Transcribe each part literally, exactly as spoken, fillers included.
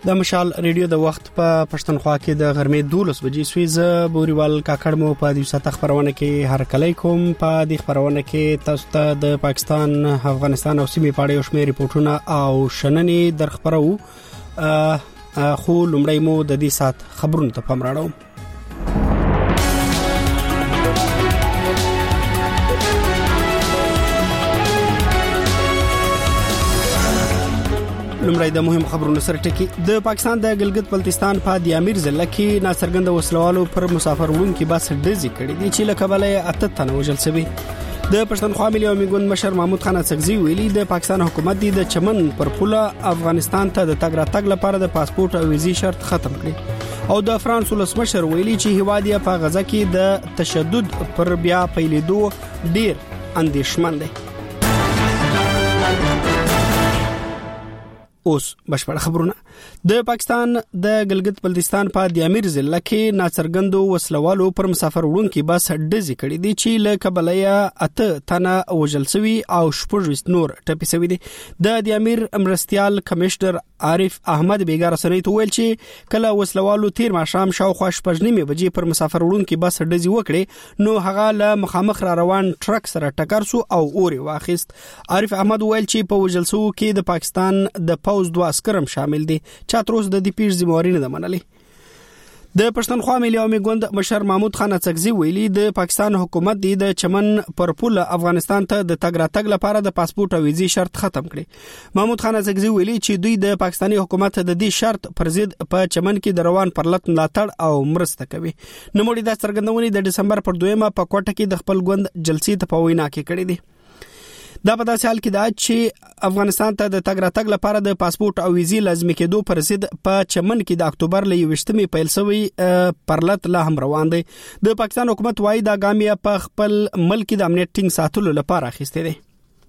د مشال ریډیو د وخت په پښتونخوا کې د غرمې دولس بجې سویزه بوريوال کاکړ مو په دې ساته خبرونه کې هر کله کوم په دې خبرونه کې تاسو ته د پاکستان افغانستان او سیمې په اړه یو شمېر ریپورتونه او شننې در خبرو خو لومړی مو د دې سات خبرونه ته پام راړو. لمړی د مهم خبرونو سره ټکی. د پاکستان د ګلګت بلتستان په دیامیر ضلع کې ناڅرګند وسلوالو پر مسافر وړونکي بس ډزې کړې دي چې له کبله اته تنه وژل شوي. د پښتونخوا ملي عوامي ګوند مشر محمود خان اڅکزي ویلي د پاکستان حکومت د چمن پر پوله افغانستان ته د تګ راتګ لپاره د پاسپورت او ویزي شرط ختم کړي او د فرانس ولسمشر ویلي چې هیواد یې په غزا کې د تشدد پر بیا پیلېدو ډیر اندېښمن دی. اوس بشپړ خبرونه. د پاکستان د ګلګت بلتستان په دیامیر ضلع کې ناڅرګند وسلوالو پر مسافر وړونکي بس ډزې کړې دي چې له کبله اته تنه وژل شوي او شپږ نور ټپي شوي دي. د دیامیر مرستيال کمشنر عارف احمد بیګار سره ویل چې کله وسلوالو تیر ماښام شاوخوا شپږ نیمه بجې پر مسافر وړونکي بس ډزې وکړي نو هغه له مخامخ را روان ټرک سره ټکر شو او اور واخیست. عارف احمد ویل چې په وژل شوو کې د پاکستان د پوز دوه عسکرم شامل دي چې تر اوسه د دې پیښې ذمہواري نه منلې. د پښتونخوا ملي عوامي ګوند مشر محمود خان اڅکزي ویلي د پاکستان حکومت د چمن پر پوله افغانستان ته د تګ راتګ لپاره د پاسپورت او ویزي شرط ختم کړي. محمود خان اڅکزي ویلي چې دوی د پاکستاني حکومت د دې شرط پر ضد په چمن کې د روان پرلط ملاتړ او مرسته کوي. نوموړي د څرګندونې د دسمبر پر دویمه په کوټه کې د خپل ګوند جلسې ته په وینا کې کړې دي. دا په داسې حال کې دا چې افغانستان ته د تګ راتګ لپاره د پاسپورت او ویزي لازمي کېدو پر ضد په چمن کې د اکتوبر له یوویشتمې پیل شوی پرلط لا هم روان دی. د پاکستان حکومت وايي دا ګام په خپل ملک د امنیت ټینګ ساتلو لپاره اخیستی دی.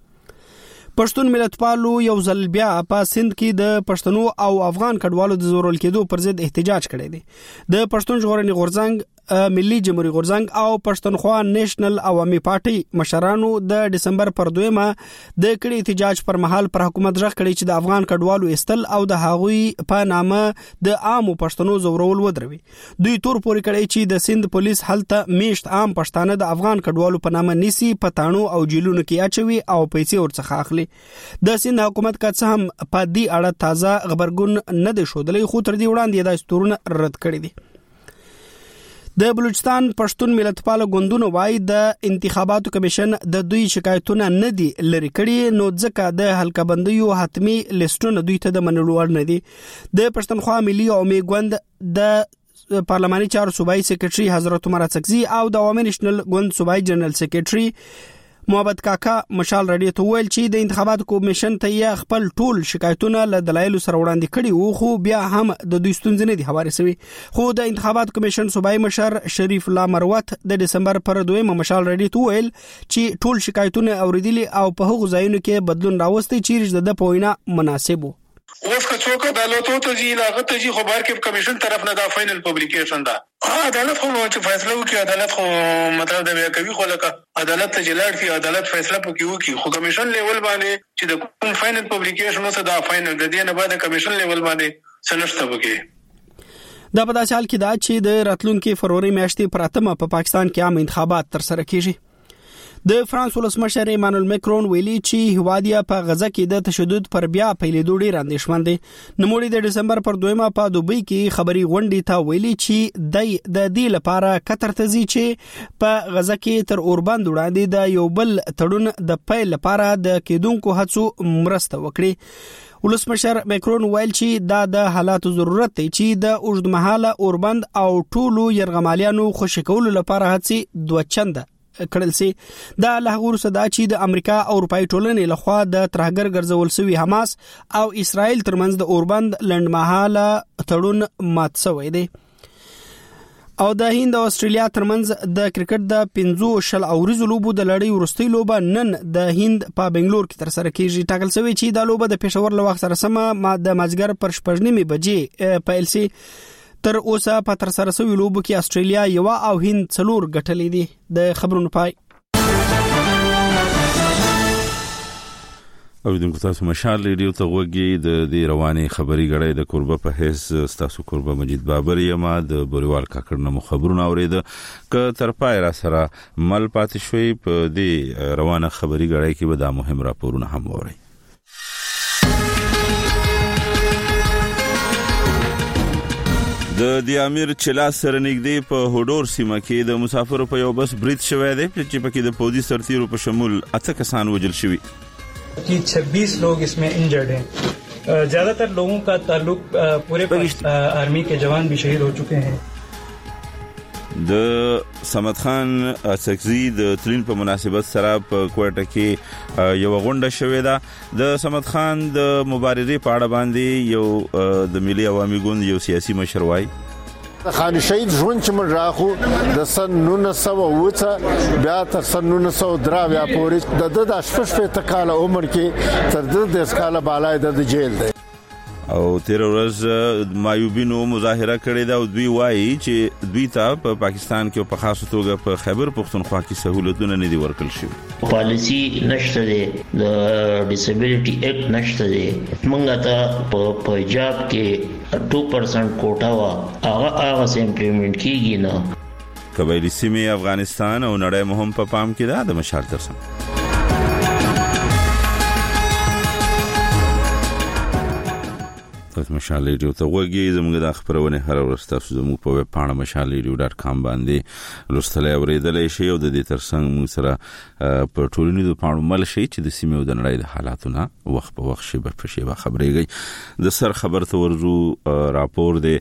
پښتون ملتپالو یو ځل بیا په سند کې د پښتنو او افغان کډوالو د زورول کېدو پر ضد احتجاج کړی دی. د پښتون ژغورنې غورځنګ، ملي جمهوریت غورځنګ او پښتونخوا نېشنل عوامي پارټي مشرانو د دسمبر پر دویمه د کړي احتجاج پر مهال پر حکومت ژغ کړي چې د افغان کډوالو استل او د هغوی په نامه د عامو پښتنو زورول ودروي. دوی تور پوري کړي چې د سند پولیس هلته میشت عام پښتانه د افغان کډوالو په نامه نیسي، پټانو او جیلونو کې اچوي او پیسې ورڅخه اخلي. د سند حکومت کا څه هم په دې اړه تازه خبرګون نه دی شودلې خو تر دې وړاندې د استورونه رد کړي دي. د بلوچستان پښتون ملتپال ګوندونو وايي د انتخاباتو کمیشن د دوی شکایتونه نه دي لري کړي نو ځکه د حلقه بندیو حتمی لیستونه دوی ته د منلو وړ نه دي. د پښتونخوا ملي عوامي ګوند د پارلماني چارو صوبایي سیکریټري حضرت عمر اڅکزي او د عوامي نېشنل ګوند صوبایي جنرال سیکریټري محمد کاکا مشال رادیو ته ویل چې د انتخاباتو کمیشن ته یې خپل ټول شکایتونه له دلایلو سره وړاندې کړي وو خو بیا هم د دوی ستونزې نه دي هوارې شوي. خو د انتخاباتو کمیشن صوبایي مشر شریف الله مروت د دسمبر پر دویمه مشال رادیو ته ویل چې ټول شکایتونه اوریدلي او په هغو ځایونو کې بدلون راوستي چې د په وینا مناسب وو. اوس که څوک عدالتو ته ځي لاغه ته ځي خو بار کې کمیشن طرف نه دا فائنل پبلیکیشن ده. عدالت خو چې فیصله وکړي عدالت خو مطلب دا بیا کوي خو لکه عدالت ته جلاړ شي عدالت فیصله پکې وکړي خو کمیشن لیول باندې چې د کوم فائنل پبلیکیشن اوسه دا فائنل د دې نه بعد کمیشن لیول باندې سنشته وکړي. دا په داسې حال کې دا چې د راتلونکي فروری میاشتې پراتمه په پاکستان کې عام انتخابات تر سره کیږي. د فرانس ولسمشر ایمانوئل مکرون ویلي چې هیواد یې په غزا کې د تشدد پر بیا پیلېدو ډیر اندېښمن دی. نوموړي د دسمبر پر دویمه په دوبۍ کې خبري غونډې ته ویلي چې د د دې لپاره قطر ته ځي چې په غزا کې تر اوربند وړاندې د یو بل تړون د پیل لپاره د کېدونکو هڅو مرسته وکړي. ولسمشر مکرون ویل چې دا د حالاتو ضرورت دی چې د اوږدمهاله اوربند او ټولو یرغمالیانو خوشی کولو لپاره هڅې دوه چنده کړل سي. دا له هغه وروسته دا چې د امریکا او اروپאי ټولنې لخوا د ترهګر ګرځول شوی حماس او اسرائیل ترمنځ د اوربند لنډمهاله تړون مات شوی دی. او د هند او استرالیا ترمنځ د کرکټ د پنځو شل اوريزو لوبو د لړۍ وروستۍ لوبه نن د هند په بنگلور کې تر سره کیږي. ټاکل شوی چې دا لوبه د پېښور له وخت سره سم د مازیګر پر شپږ نیمې بجې پیل شي. تر اوسه په تر سره شوی لوبو کې استرالیا یو او هند څلور ګټلې دي. د خبرونو پای اوریدونکو تاسو مشال ریډیو ته وګورئ د دې رواني خبري غړې د قربه په هیڅ تاسو قربه مجید بابر یما د بوریوال کاکړ نو خبرونه اورید ک تر پای را سره مل پاتې شوي په دې روانه خبري غړې کې به دا مهم راپورونه هم اوري. د دیامیر چلا سره نږدې په هډور سیمه کې د مسافرو په یو بس برید شوی دی چې پکې د پوځي سرتیرو په شمول اته کسان وژل شوي कि छब्बीस लोग इसमें इंजर्ड हैं. ज्यादातर लोगों का ताल्लुक पूरे आर्मी के जवान भी शहीद हो चुके हैं. د صمد خان سکزی د تلین په مناسبت سره په کوټه کې یو غونډه شوې ده. د صمد خان د مبارزې په اړه باندې یو د ملي عوامي ګوند یو سیاسي مشر وایي خان شهید ژوند چې من راخو د سن نولس سوه اووه بیا تر سن نولس سوه درې بیا پورې د د شپږ شپېته کاله عمر کې تر دېرش کاله بالا د جیل دی او تیر ورځ مایوبینو مظاهره کړې ده او دوی وایي چې دوی ته په پاکستان کې په خاصه توګه په خیبر پختونخوا کې سہولتونه نه دي ورکړل شوي. پالیسی نشته دی د ډیسیبিলিټي اکټ نشته دی. موږ ته په پنجاب کې دو پرسنټ کوټا وا هغه هغه امپلیمنٹ کیږي نه. قبایلی سیمې افغانستان او نړۍ مهم په پام کې ده. د مشال ترسم تاسو مشال ریډیو ته وګورئ. زموږ د خبرونه هر ورځ تاسو زموږ په ویب پاڼه مشال ریډیو ډاټ کام باندې لوستلای اوریدلای شئ او د دې ترڅنګ موږ سره په ټولنیزو پاڼو مل شئ چې د سیمې او د نړۍ د حالاتونو وخت په وخت شی په شی خبرېږي. د سر خبر ته ورزو راپور دی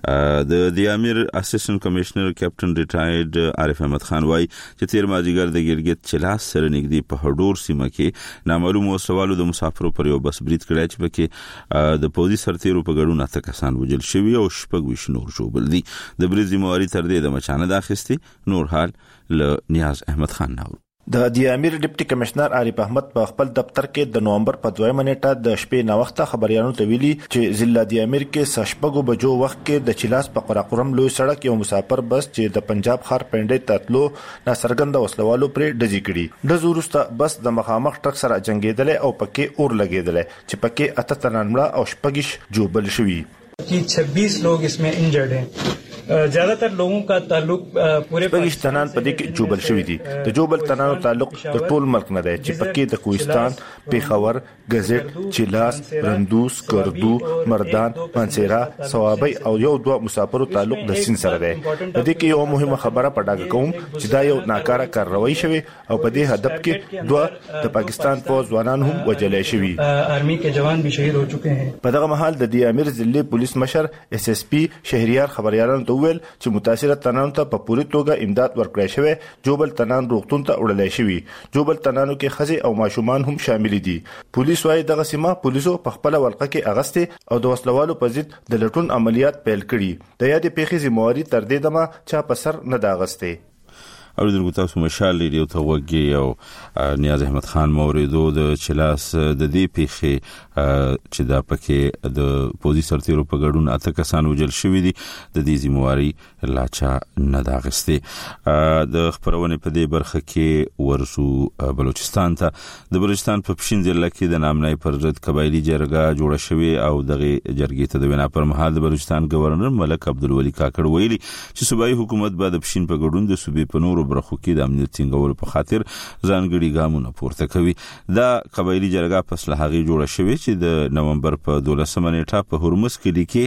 د دیامیر اسسټنټ کمشنر کیپټن ریټایرډ عارف احمد خان وایي چې تیر مازیګر د ګلګت چلاس سره نږدې په هډور سیمه کې نامعلوم وسوالو د مسافرو پر یو بس برید کړی چې پکې د پوځي سرتیرو په ګډون اته کسان وژل شوي او شپږ ویشت نور ژوبل دي. د برید ذمہواري تر دې د مچانه د اخیستي. نور حال له نیاز احمد خان نو. د دیامیر ډیپټي کمشنر عارف احمد په خپل دفتر کې د نومبر په دویمه نیټه د شپې نا وخته خبريالانو ته ویلي چې ضلع دیامیر کې سشپګو بجو وخت کې د چلاس په قراقرم لوی سړک یو مسافر بس چې د پنجاب خار پنډې تتلو ناڅرګند وسلوالو پر ډزې کړي. د زورسته بس د مخامخ ټرک سره جنگیدل او پکې اور لګیدل چې پکې اته تنان مړه او شپږش جوبل شوي. कि छब्बीस लोग इसमें इंजर्ड हैं. ज्यादातर लोगों का ताल्लुक पूरे पाकिस्तान پدې کې جوبل شوی دي. د جوبل تنانو تعلق د ټول ملک نه دی چې پکې د کوهستان، پیښور، غزټ، چلاس، رندوس، کردو، مردان، منصیرا، ثوابي او یو دوه مسافرو تعلق د سین سره دی. د دې کې یو مهمه خبره پټاګه کوم چې دا یو ناکاره کاروایی شوی او په دې هدف کې دوه د پاکستان فوج ځوانان هم وژل شوي. آرمی के जवान भी शहीद हो चुके हैं. په دغه مهال د دیامیر ضلع پولیس مشر اس اس پی شهریار خبريالانو ته ویل چې متاثره تنانو ته په پوری توګه امداد ورکړی شوی. جوبل تنان روغتون ته وړلای شوی. جوبل تنانو کې خزي او ماشومان هم شامل دي. پولیس وايي دغه سیمه پولیسو په خپل ولقه کې اغسته او د وسلوالو په ضد د لټون عملیات پیل کړي. د یادې پیښې ذمہواري تر دې دمه چا په سر نه داغسته. اوریدونکو تاسو مشال ریډیو ته وګورئ او نیاز احمد خان موریدو د چلاس د دې پیښې چې دا پکې د پوځي سرتیرو په ګډون اته کسان وژل شوي دي د دې ذمہواري لاچا نه داغسته. د خبرونه په دې برخه کې ورسو بلوچستان ته. د بلوچستان په پښین ضلع کې د نامنای پر ضد قبایلی جرګه جوړه شوې او دغه جرګې ته د وینا پر مهال د بلوچستان گورنر ملک عبدالولي کاکړ ویلي چې صوبایي حکومت به د پښین په ګډون د صوبې په نورو برخو کې د امنیت ټینګولو په خاطر ځانګړي ګامونه پورته کوي. دا قبایلی جرګه په صلاحي جوړه شوې چې د نومبر په دولسمه نیټه په هرمز کې کې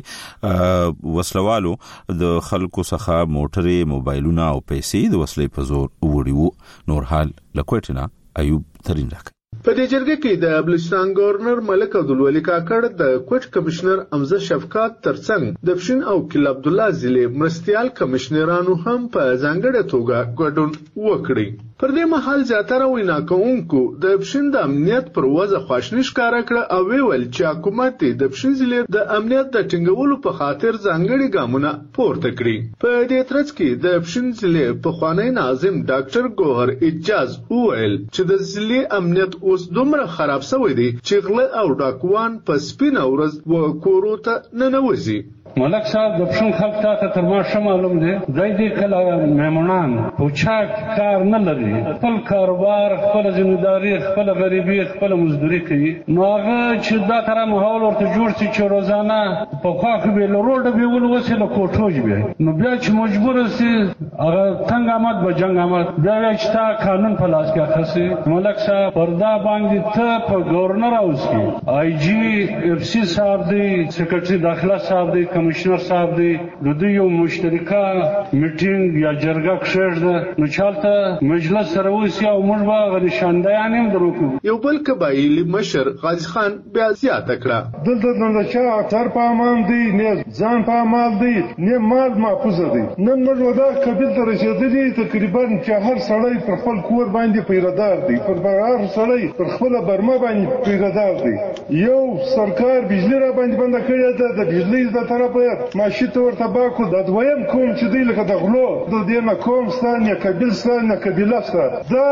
وسلوالو د خلکو څخه موټرې، موبایلونه او پیسې د وسلې په زور وړي وو. نور حال لکوټنا ایوب ترين راک. په دې جرګه کې د بلوچستان گورنر ملک عبدالولي کاکړ، د کوټ کمشنر امزه شفقات ترڅنګ د پښین او کل عبد الله ضلع مرستيال کمشنرانو هم په ځانګړې توګه ګډون وکړي. پر دې مهال زیاتره وینا کوونکو د پښین د امنیت پر وضع خواشنی ښکارا کړ او ویل چې حکومت د پښین ضلع د امنیت د ټینګولو په خاطر ځانګړي ګامونه پورته کړي. په دې ترڅ کې د پښین ضلع په خوانی ناظم ډاکټر ګوهر اجاز ویل چې د ضلع امنیت اوس دومره خراب شوی دی چې غله او ډاکوان په سپینه ورځ و کورو ته ننوځي. ملک صاحب د پښون خلک ته تر ما ښه معلوم دی دوی دې کله میمونان پوچاک کار نه لري خپل کاروبار خپل ذمہداري خپل غریبي خپل مزدوري کوي نو هغه چې دا تر ماحول ورته جوړ شي چې روزانه په خواخ به لروډ به ول وسله کوټوج به نو بیا چې مجبور سي هغه څنګه آمد به جنگ آمد بیا چې تا قانون په لاس کې اخسي ملک صاحب پردا باندې ته په گورنر هاوس کې آی جی اف سی صاحب دی سیکرټری داخله صاحب دی کمشنر صاحب دی د دوی یو مشترکه میټینګ یا جرګه کښېږده نو چالته مجلس سره وسی او موږ به غنشاندیان هم دروکو یو بل قبایلی مشر غازی خان بیا زیاته کړه دلته د چا تر پامان دی نه ځان پامال دی نه مال محفوظ دی نن موږ ودا قبیل ته رسیدلی تقریبا چې هر سړی پر خپل کور باندې پیردار دی پر هر سړی پر خپل برما باندې پیردار دی یو سرکار بجلی را باندې بند کړی ده د بجلی د طرفه ماشي ته ورته باکو د دویم کوم چې دی لکه د غلو د دې نه کوم ستان یا قبیلستان یا قبیله ستان دا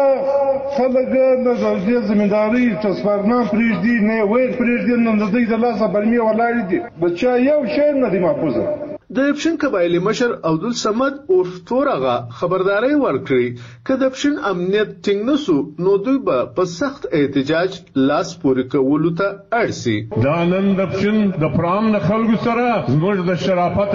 خلک نه د ځمېداري تصفرنام پرېږدي نه ویل پرېږدي نو د دوی د لاسه برمې ولاړې دي بچا یو شی نه دی محفوظه د پښین قبایلی مشر عبدالصمد عرف تورغه خبرداري ورکړي چې د پښین امنیت ټینګ نسو نو دوی به په سخت احتجاج لاس پورې کولو ته اړ شي دا نن د پښین د پرام نه خلکو سره زموږ د شرافت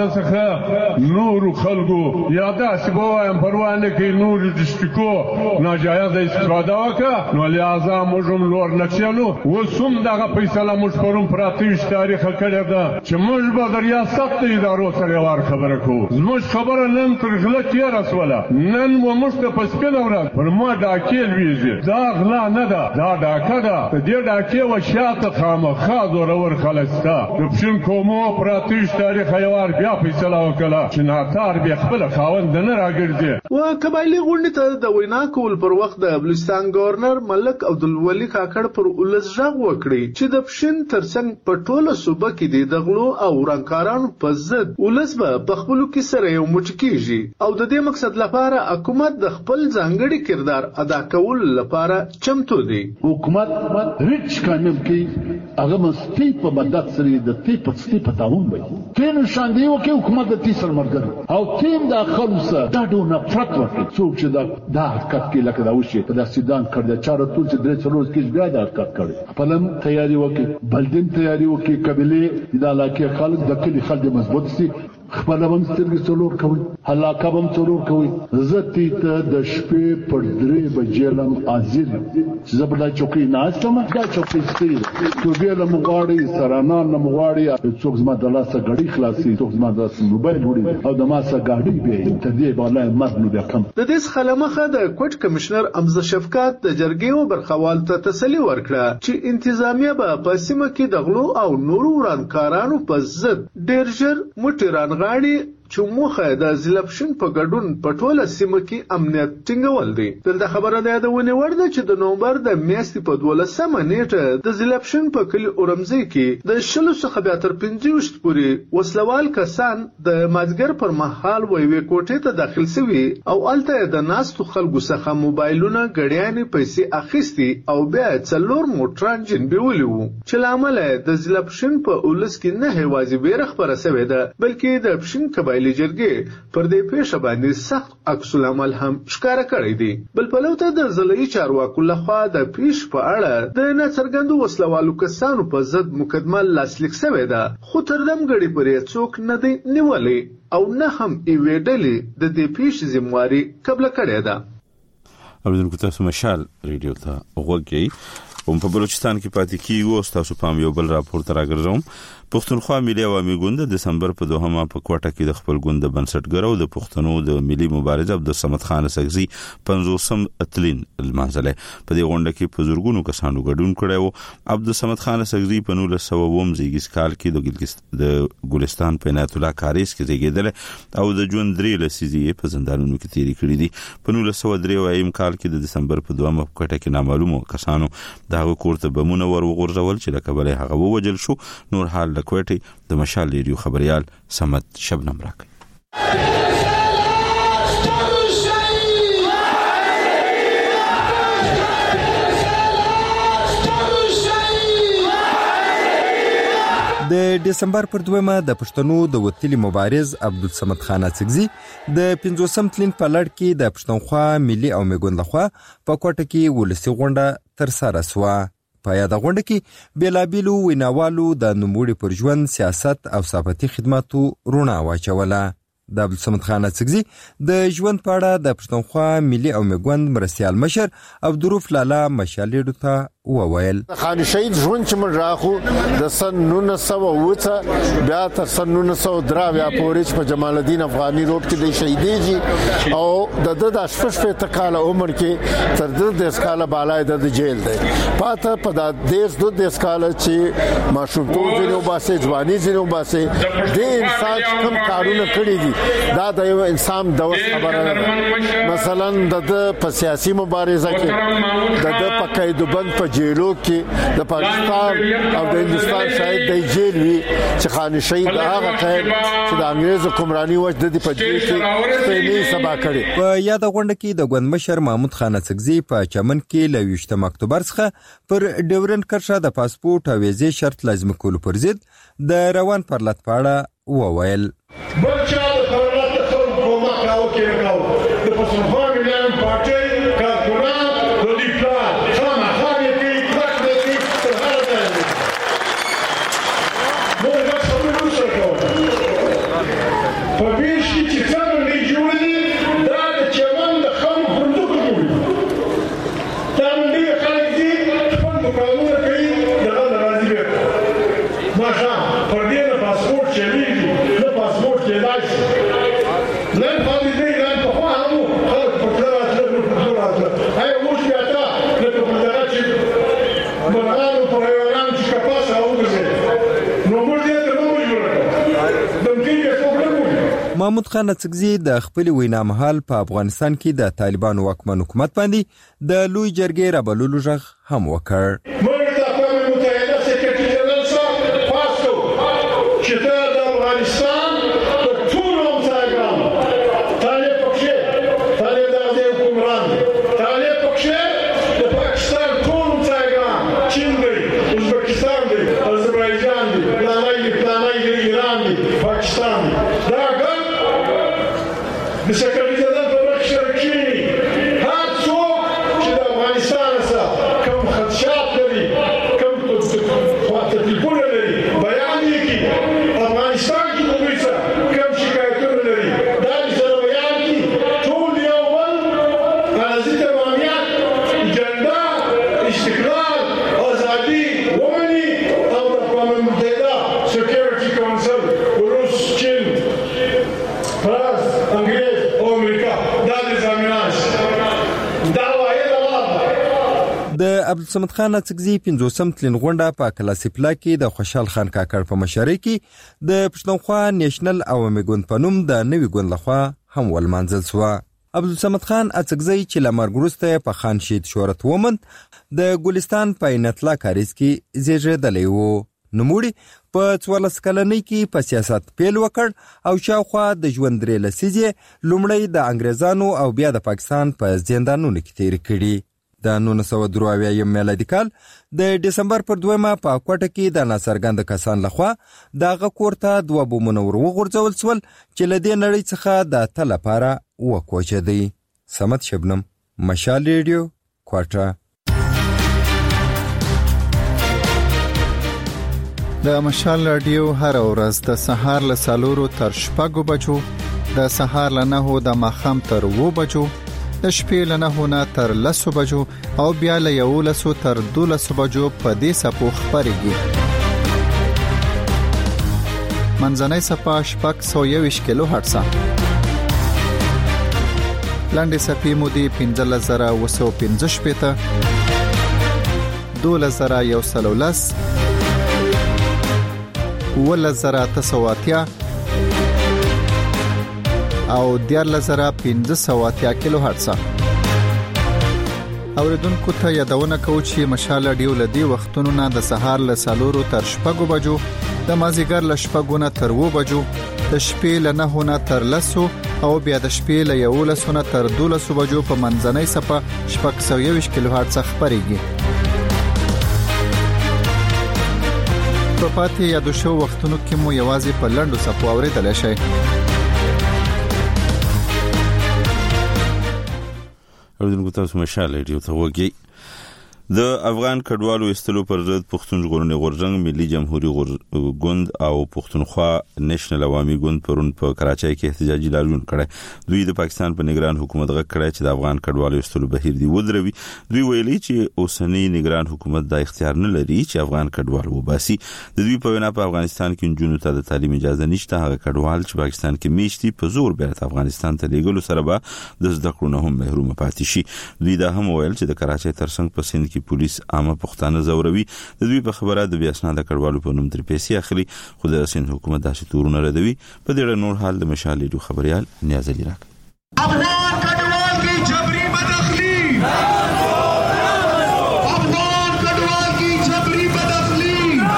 څخه نور خلکو یا داسې به وایم پروا نه کوي نور ډسټریکو ناجایز استفاده وکړه نو لہذا موږ هم لور نکشلو اوس هم دغه فیصله موږ پرون پر اتهویشت تاریخ کړې ده چې موږ به د ریاست د ادارو یوار خبره کو زموږ خبره نن تر غلا کې رسوله نن و موږ ته پسکل اورات پر ما ډاکیل ویږي دا غلا نه ده دا ډاکه ده دې ډاکې و شاته خامخا زورور خلستا د پښین کومو پراتیش تاریخ یوار بیا فیصله وکړه چې ناتار به خپل خاوند نه راګرځي و قبایلی غونډه ته د وینا کول پر وخت د بلوچستان گورنر ملک عبدالولی کاکړ پر ولس ژغ وکړي چې د پښین ترڅنګ په ټوله صوبه کې د غلو او رنکارانو په ضد ولس به په خپلو کې سره یو موټی کیږي او د دې مقصد لپاره حکومت د خپل ځانګړي کردار ادا کول لپاره چمتو دی حکومت هیڅ قانون کې هغه مستی په مدد سره د تی په ستی په تاون وي کله شان دی او کې حکومت د تی سره مرګ او تیم د خلص دا ډول نفرت ورته څوک چې دا د حرکت کې لکه دا وشي په داستان کړی چاره ټول چې درې څلور کې بیا د حرکت کړي خپلم تیاری وکړي بلدن تیاری وکړي قبيله د علاقې خلک د کلی خلک مضبوط سي خپل هم سترګې څلور کوي هلاکه هم څلور کوي زتی ته د شپې پر درې بجې لم حاضر چې زبردا چوکۍ ناستم دا چوکۍ ستې تو بیا له مغواړي سرانه نه مغواړي څوک زما د لاسه غړي خلاصي څوک زما د موبایل وړي او د ماسه غاډي به ته دې بالای مرنو بیا کم د دې خلمخه د کوټ کمشنر امزه شفقات د جرګې او برخوال ته تسلی ورکړه چې انتظامیه به په سیمه کې د غلو او نورو ورانکارانو په ضد ډېر ژر موټران غاړي چې موخه د ضلعپشن په ګډون په ټوله سیمه کې امنیت ټینګول دي دلته خبره ده د ونی ورده چې د نومبر د میاشتې په دولسمه نیټه د ضلعپشن په کلی اورمزي کې د شلو څخه بیا تر پنځوس پورې وسلوال کسان د مازګر پر مهال ویوي کوټې ته داخل شوي او الته د ناستو خلکو څخه موبایلونه غړیانې پیسې اخیستي او بیا څلور موټران جنبولي وو چې لامل د ضلعپشن په اولس کې نه هوازي بیره خبره شوې ده بلکې د پښین قبایلی جرګې پر دې پیښه باندې سخت عکس العمل هم ښکارا کړی دی بل په لوته د ضلعي چارواکو لخوا د پیښ په اړه د ناڅرګندو وسلوالو کسانو په ضد مقدمه لاسلیک شوې ده خو تر دم غړي پرې څوک نه دی نیولې او نه هم ایویډلې د دې پیښې ذمہواری قبل کړې ده اوریدونکو تاسو مشال ریډیو ته وګورئ هم په بلوچستان کې پاتې کیږي تاسو پام یو بل راپور تراګرځوم پښتونخوا ملي عوامي ګوند د دسمبر په دوهمه په کوټه کې د خپل ګوند بنسټګر او د پښتنو د ملي مبارز عبدالصمد خان سګزي پنځوسم اتلین المنځله په دې غونډه کې په زورګونو کسانو ګډون کړو عبدالصمد خان سګزي په نولس سوه اووم زیږیز کال کې د ګلګست د ګلستان په عنایت الله کاریز کې زیږیدل او د ژوند درې لسیزې په زندانونو کې تیری کړې دي په نولس سوه درې اویم کال کې د دسمبر په دوهمه کوټه کې نامعلومو کسانو دغه کورته بمونه ور وغورځول چې لکه بلې هغه ووجل شو نور حال د کوټې د مشال ریډیو خبريال سمت شبنم راکړي د د دسمبر پر دویمه د پښتنو د وتلي مبارز عبدالصمد خان اڅکزي د پنځوسم تلین په لړ کې د پښتونخوا ملي او میګوند لخوا په کوټه کې ولسی غونډه تر سره شوه. په یاد غونډه کې بیلابیلو ویناوالو د نوموړي پر ژوند، سیاست او صحافتي خدماتو رڼا واچوله. د عبدالصمد خان اڅکزي د ژوند په اړه د پښتونخوا ملي او میګوند مرستیال مشر عبدالروف لالا مشالیډو ته وویل خان شهید ژوند چې من راخو د سن نولس سوه اووه بیا تر سن نولس سوه درې بیا پورې په جمال الدین افغاني روډ کې د شهیدېږي او د د شپږ شپېته کاله عمر کې تر د دېرش کاله بالای د جیل دی. پاته په د دېرش دو دېرش کاله چې ماشومتوب ځینې وباسي، ځواني ځینې وباسي، د انسان کوم کارونه کړي دي دا د یو انسان د وس خبره ده. مثلا د په سیاسي مبارزه کې د د په قیدبند په جیلو کې د پاکستان او د هندستان شاید د جیل وی چې خان شهید هغه قید چې د انګريز حکمرانی وجه د په جیل کې سپېنی سبا کړي. په یاد غونډه کې د ګوند مشر محمود خان اڅکزي په چمن کې ل یوشتم اکتوبر څخه پر ډیورن کرښه د پاسپورت او ویزې شرط لازم کول پر ضد د روان پرلط پاړه وویل. بچا د خبرات څخه کومه کاو کې کاو د پښتونخوا ملي پارټي کارکونان د دفاع خامہ خامې کې کلک دي تر هغه ځای موږ دا څه وشو په ویش چې څنګه نه جوړي دا د چمن د خام پردو جوړي دا نه خلک دي خپل قانون کوي دغه راځي به ماشه پر دې د پاسپورت چلی محمود خان اڅکزي د خپل وینا مهال په افغانستان کې د طالبانو واکمن حکومت باندې د لوی جرګې رابللو غږ هم وکړ. عبدالصمد خان اڅکزي پنځوسم تلین غونډه په کلاسیپلا کې د خوشحال خان کاکړ په مشرۍ کې د پښتونخوا نیشنل او میګوند په نوم د نوي ګوند لخوا هم ولمانځل شوه. عبدالصمد خان اڅکزي چې له مرګ وروسته په خان شهید شهرت وموند د ګلستان په عینتلا کاریز کې زیږېدلی و. نوموړي په څوارلس کلنۍ کې په سیاست پیل وکړ او شاوخوا د ژوند درې لسیزې لومړی د انګریزانو او بیا د پاکستان په زندانونو کې تیر کړي. د نولس سوه درې اویایم میلادي کال د دسمبر پر دویمه په کوټه کې د ناڅرګند کسان لخوا دغه کور ته دوه بمونه ور وغورځول شول چې له دې نړۍ څخه د تل لپاره وکوچېدی. صمد شبنم، مشال ریډیو، کوټه. د مشال رادیو هر ورځ د سهار له څلورو تر شپږو بجو، د سهار له نهو د ماښام تر اووه بجو، د شپې له نهو نه تر لسو بجو او بیا له یولسو تر دولسو بجو په دې څپو خپرېږي. منځنۍ څپه شپږ سوه یوویشت کیلو هرټزه، لنډې څپې مو دي پنځلس زره اوه سوه پنځه شپېته، دولس زره یو سل او لس، اوولس زره اته سوه اتیا او دیارلس زره پنځه سوه اتیا کیلو هرټزه. اوریدونکو ته یادونه کوو چې مشال رادیو له دې وختونو نه د سهار له څلورو تر شپږو بجو، د مازدیګر له شپږو نه تر اووه بجو، د شپې له نهو نه تر لسو او بیا د شپې له یولسو نه تر دولسو بجو په منځنۍ څپه شپږ سوه یوویشت کیلو هرټزه خپرېږي. په پاتې یادو شو وختونو کې مو یوازې په لنډو څپو اورېدلی شئ. اوردونکو تاسو مشال ریډیو ته وګورئ. د افغان کډوالو استلو پر ضد پښتون ژغورنې غورځنګ ملي جمهوریت ګوند او پښتونخوا نېشنل عوامي ګوند پرون په کراچۍ کې احتجاجي لاریون کړی. دوی د پاکستان په نگران حکومت غږ کړی چې د افغان کډوالو استلو بهیر دی ودروي. دوی ویلي چې اوسنی نگران حکومت دا اختیار نه لري چې افغان کډوال وباسي. د دوی په وینا په افغانستان کې جنونو ته د تعلیم اجازه نشته. هغه کډوال چې پاکستان کې میشتي په زور بیرته افغانستان ته لیږلو سره به د زده کړو نه هم محروم پاتې شي. دوی دا هم ویل چې د کراچۍ ترڅنګ په سند پولیس عامه پښتانه زوروي. د دوی په خبره د بیا اسناد کډوالو په نوم تر پیسې اخلي، خو د سند حکومت داسې تورونه ردوي. په دې اړه نور حال د مشال ریډیو خبريال نیاز علي راک. افغان کډوال کی جبری بداخلی، افغان کډوال کی جبری بداخلی.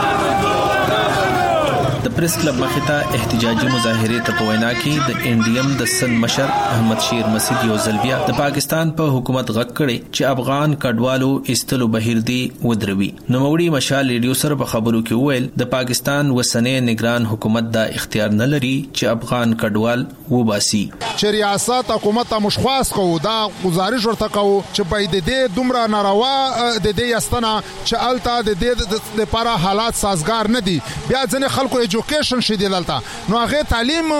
د پریس کلب مخې ته احتجاجي مظاهره ته په وینا کې د انډیم د سن مشر احمد شیر مسعود یو ځل بیا د پاکستان په حکومت غږ کړي چې افغان کډوالو استلو بهیر دی ودروي. نوموړي مشال ریډیو سره په خبرو کې وویل د پاکستان وسنۍ نگران حکومت دا اختیار نه لري چې افغان کډوال وباسي. چې ریاست حکومت ته مشخص کوو دا گزارش ورته کوو چې باید د دومره ناروا د دې یستنه چې الته د دې د لپاره حالات سازگار نه دي. بیا ځنه خلکو ایجوکیشن شې دی دلته نو هغه تعلیم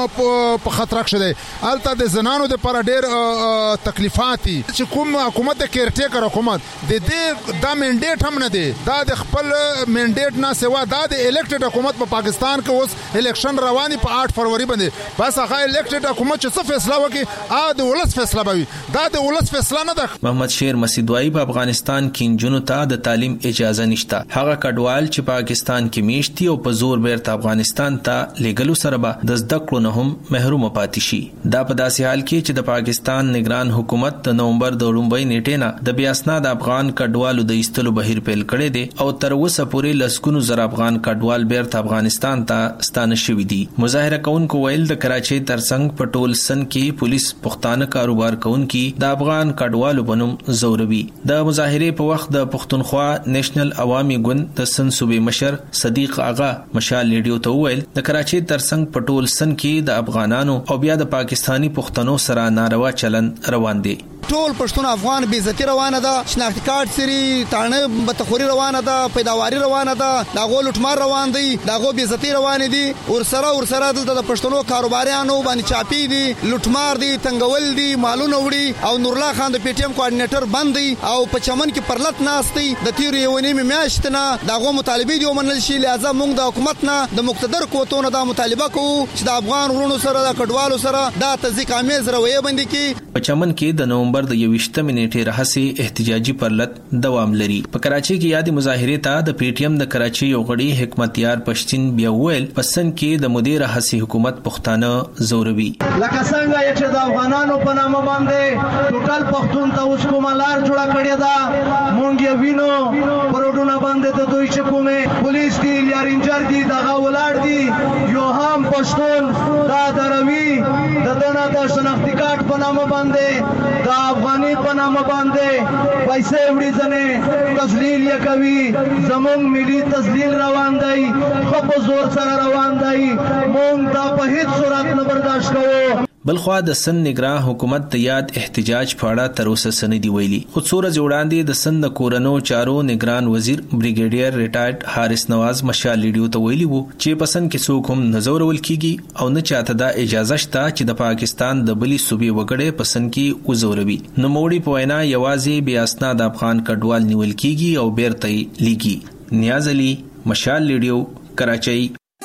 په خطر کې دی. الته د زنانو د لپاره ډېر تکلیفات دي چې کوم حکومت د کیر ټیکر حکومت د دې دا منډیټ هم نه دی. دا د خپل منډیټ نه سوا دا د الیکټډ حکومت په پاکستان کې اوس الیکشن رواني په آٹھ فروری باندې بس هغه الیکټډ حکومت چې څه فیصله وکړي ا د ولس فیصله کوي. دا د ولس فیصله نه ده. محمد شیر مسعود وايي په افغانستان کې جنونو ته د تعلیم اجازه نشته. هغه کډوال چې پاکستان کې میشتي او په زور بیرته افغانستان ته لګلو سره به د زده کړو نه هم محروم پاتې شي. دا په داسې حال کې چې د پاکستان نگران حکومت د نومبر د لومړۍ نیټې نه د بیا اسناد افغان کډوالو د ایستلو بهیر پیل کړی دی او تر اوسه پورې لسګونو زر افغان کډوال بیرته افغانستان ته ستانه شوي دي. مظاهره کوونکو ویل د کراچۍ ترڅنګ په ټول سن کې پولیس پښتانه کاروبار کوونکي د افغان کډوالو په نوم زوروي. د مظاهره په وخت د پښتونخوا نېشنل عوامي ګوند د سن صوبې مشر صدیق آغا مشال ریډیو ته ویل د کراچۍ ترڅنګ په ټول سن کې د افغانانو او بیا د پاکستانی پښتنو سره ناروا چلن روان دي. ټول پښتون افغان بې عزتي روانه ده، شناختی کارت سری تانه بتخوري روانه ده، پیداواري روانه ده، داغو لټمار روان دي، داغو بې عزتي روانه دي. ورسره ورسره د پښتنو کاروباریانو باندې چاپی دي، لټمار دي، تنگول دي، مالونه وړي. او نور الله خان د پی ټی ایم کوارډینیټر بند دي او په چمن کې پرلط ناشتي د تیر یو نیمه میاشت نه داغو مطالبه دي ومنل شي. لہذا موږ د حکومت نه د مقتدر قوتونو د مطالبه کوو چې د افغان ورونو سره د کډوالو سره دا تزیق امیز رویه باندې کې په چمن کې د نومبر د یوشتمې نیټې راهسي احتجاجي پرلط دوام لري. په کراچۍ کې یادې مظاهره ته د پی ټی ایم د کراچۍ یو غړي حکمتیار پښتين بیا ویل پسند کې د مدیر راهسي حکومت پښتانه زوروي. لکه څنګه چې د افغانانو په نامه باندې ټوټل پښتون ته اوس کومه لار جوړه کړې ده مونږ یې وینو پروډونه باندې د دوی چې کومه پولیس دي یا رینجر دي دغه ولاړ دي یو هم پښتون دا دروي د دنیا د شناختی کارت په نامه باندې دا افغاني په نامه باندې پیسې وړي ځنه تسلیل یې کوي. زمونږ ملي تسلیل روان دی خو په زور سره روان دی. مونږ دا په هیڅ صورت نه برداشت کوو. بلخوا د سن نگران حکومت د یاد احتجاج په اړه تر اوسه سندي ویلي. خو څو ورځې وړاندې د سن د کورنو چارو نگران وزیر بریګیډیر ریټایرډ حارث نواز مشال ریډیو ته ویلي وو چې پسند کې څوک هم نزورول کیږي او نه چاته دا اجازه شته چې د پاکستان د بلی صوبې وګړي پسند کې وزوروي. نو موړي په وینا یوازې بیا اسناد افغان کډوال نیول کیږي او بیرته لیږي. نیاز علي مشال ریډیو کراچۍ.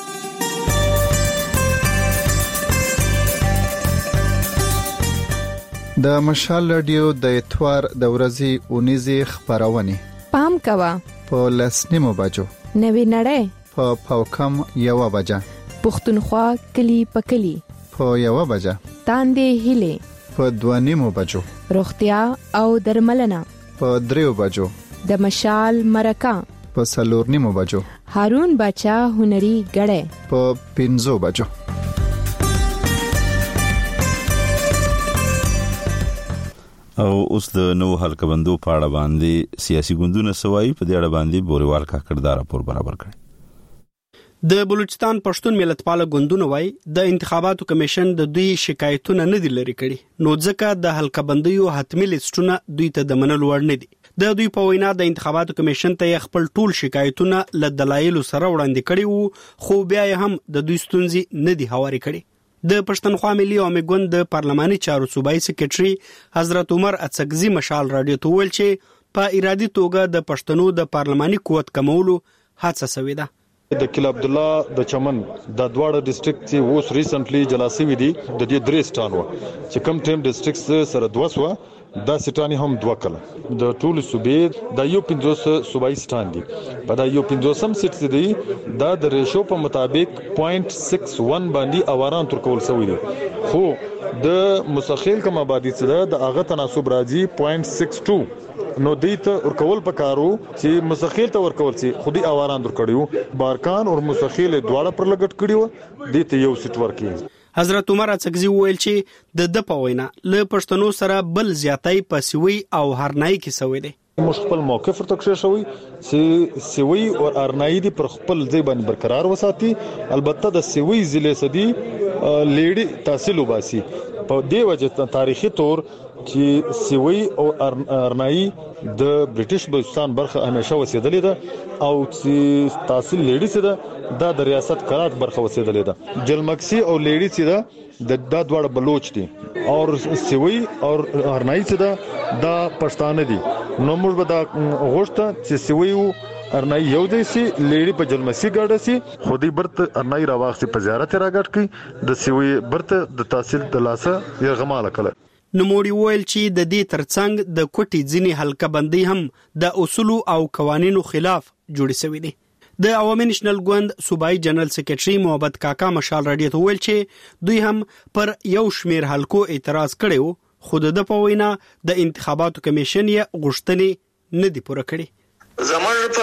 د مشال رادیو د اتوار د ورځې اونیزه خبرونه پام کوا په لسنیمو بجو نوی نړۍ په پاوکم یو بجا پښتونخوا کلی پکلی په یو بجا تاندې هله په دوانیمو بجو روغتیا او درملنه په دریو بجو د مشال مرکه په سلورنیمو بجو هارون بچا هنري غړې په پنځو بجو. او اوس د نو حلقه بندو په اړه باندې سیاسي ګوندونه سوای په دې اړه باندې بوريوال کا کړدار راپور برابر کړي. د بلوچستان پښتون ملتپال ګوندونه وای د انتخاباتو کمیشن د دوی شکایتونه نه دي لري کړي، نو ځکه د حلقه بندیو حتمی لیستونه دوی ته د منلو وړ نه دي. د دوی په وینا د انتخاباتو کمیشن ته خپل ټول شکایتونه له دلایلو سره وړاندې کړي وو، خو بیا هم د دوی ستونزې نه دي هواري کړي. د پښتونخوا ملي عوامي ګوند د پارلماني چارو صوبایي سکرټري حضرت عمر اڅکزي مشال رادیو ته ویل چې په ارادي توګه د پښتنو د پارلماني قوت کمولو هڅه شوې ده. د کل عبد الله د چمن د دواړه ډیسټریکټ چې اوس ریسنټلی جلاسي وي دي د دې درې سټان و چې کم ټیم ډیسټریکټ سره دوه سو دا سټانی هم دوه کله د ټول صوبې د یو پنځوس صوبایي سټان دي. په دا یو پنځوسم سټ دي دا د ریشو په مطابق پوینټ سکس ون باندې اواران تر کول شوی دي، خو د مسخیل کوم آبادی څخه د هغه تناسب راځي پوینټ سکس ټو، نو دیت ورکول پکارو چې مسخیل ته ورکول سي خودي اواران در کړیو، بارکان او مسخیل دواړه پر لګټ کړیو، دیت یو سټ ورکی. حضرت عمر اڅکزي ویل چې د د په وینا له پښتنو سره بل زیاتای پسوي او هرنای کې سوي دي. موږ خپل موقف ورته شوی چې سوي او ارنای دي پر خپل ځای باندې برقرار وساتي. البته د سوي ضلع سدي لیډي تحصیل وباسي په دی وجه تاریخي تور چې سوي او ارنای د برټش بلوچستان برخه همیشه وسیدلې ده او چې تحصیل لیډي سره دا د ریاست قرات برخه وسیدلې ده. جلمکسي او لیډي سره د دا دواړه بلوچ دي او سوي او ارنای سره دا پښتانه دي. نو موږ به دا غوښته چې سوي ارنای یو دی سي لیډي په جلمسي ګاډه سي خودي برته ارنای راوخسي په زیارت راګټ کی د سوي برته د تحصیل د لاسه یرغماله کړه. نوموړي ویل چې د دې ترڅنګ د کوټي ځینی حلقه بندي هم د اصول او قوانینو خلاف جوړې شوې دي. د عوامي نېشنل ګوند صوبایي جنرال سکرټري محمد کاکا مشال رادیو ته ویل چې دوی هم پر یو شمیر حلقو اعتراض کړي وو، خو د په وینا د انتخاباتو کمیشن یې غوښتنې نه دي پوره کړې. زموږ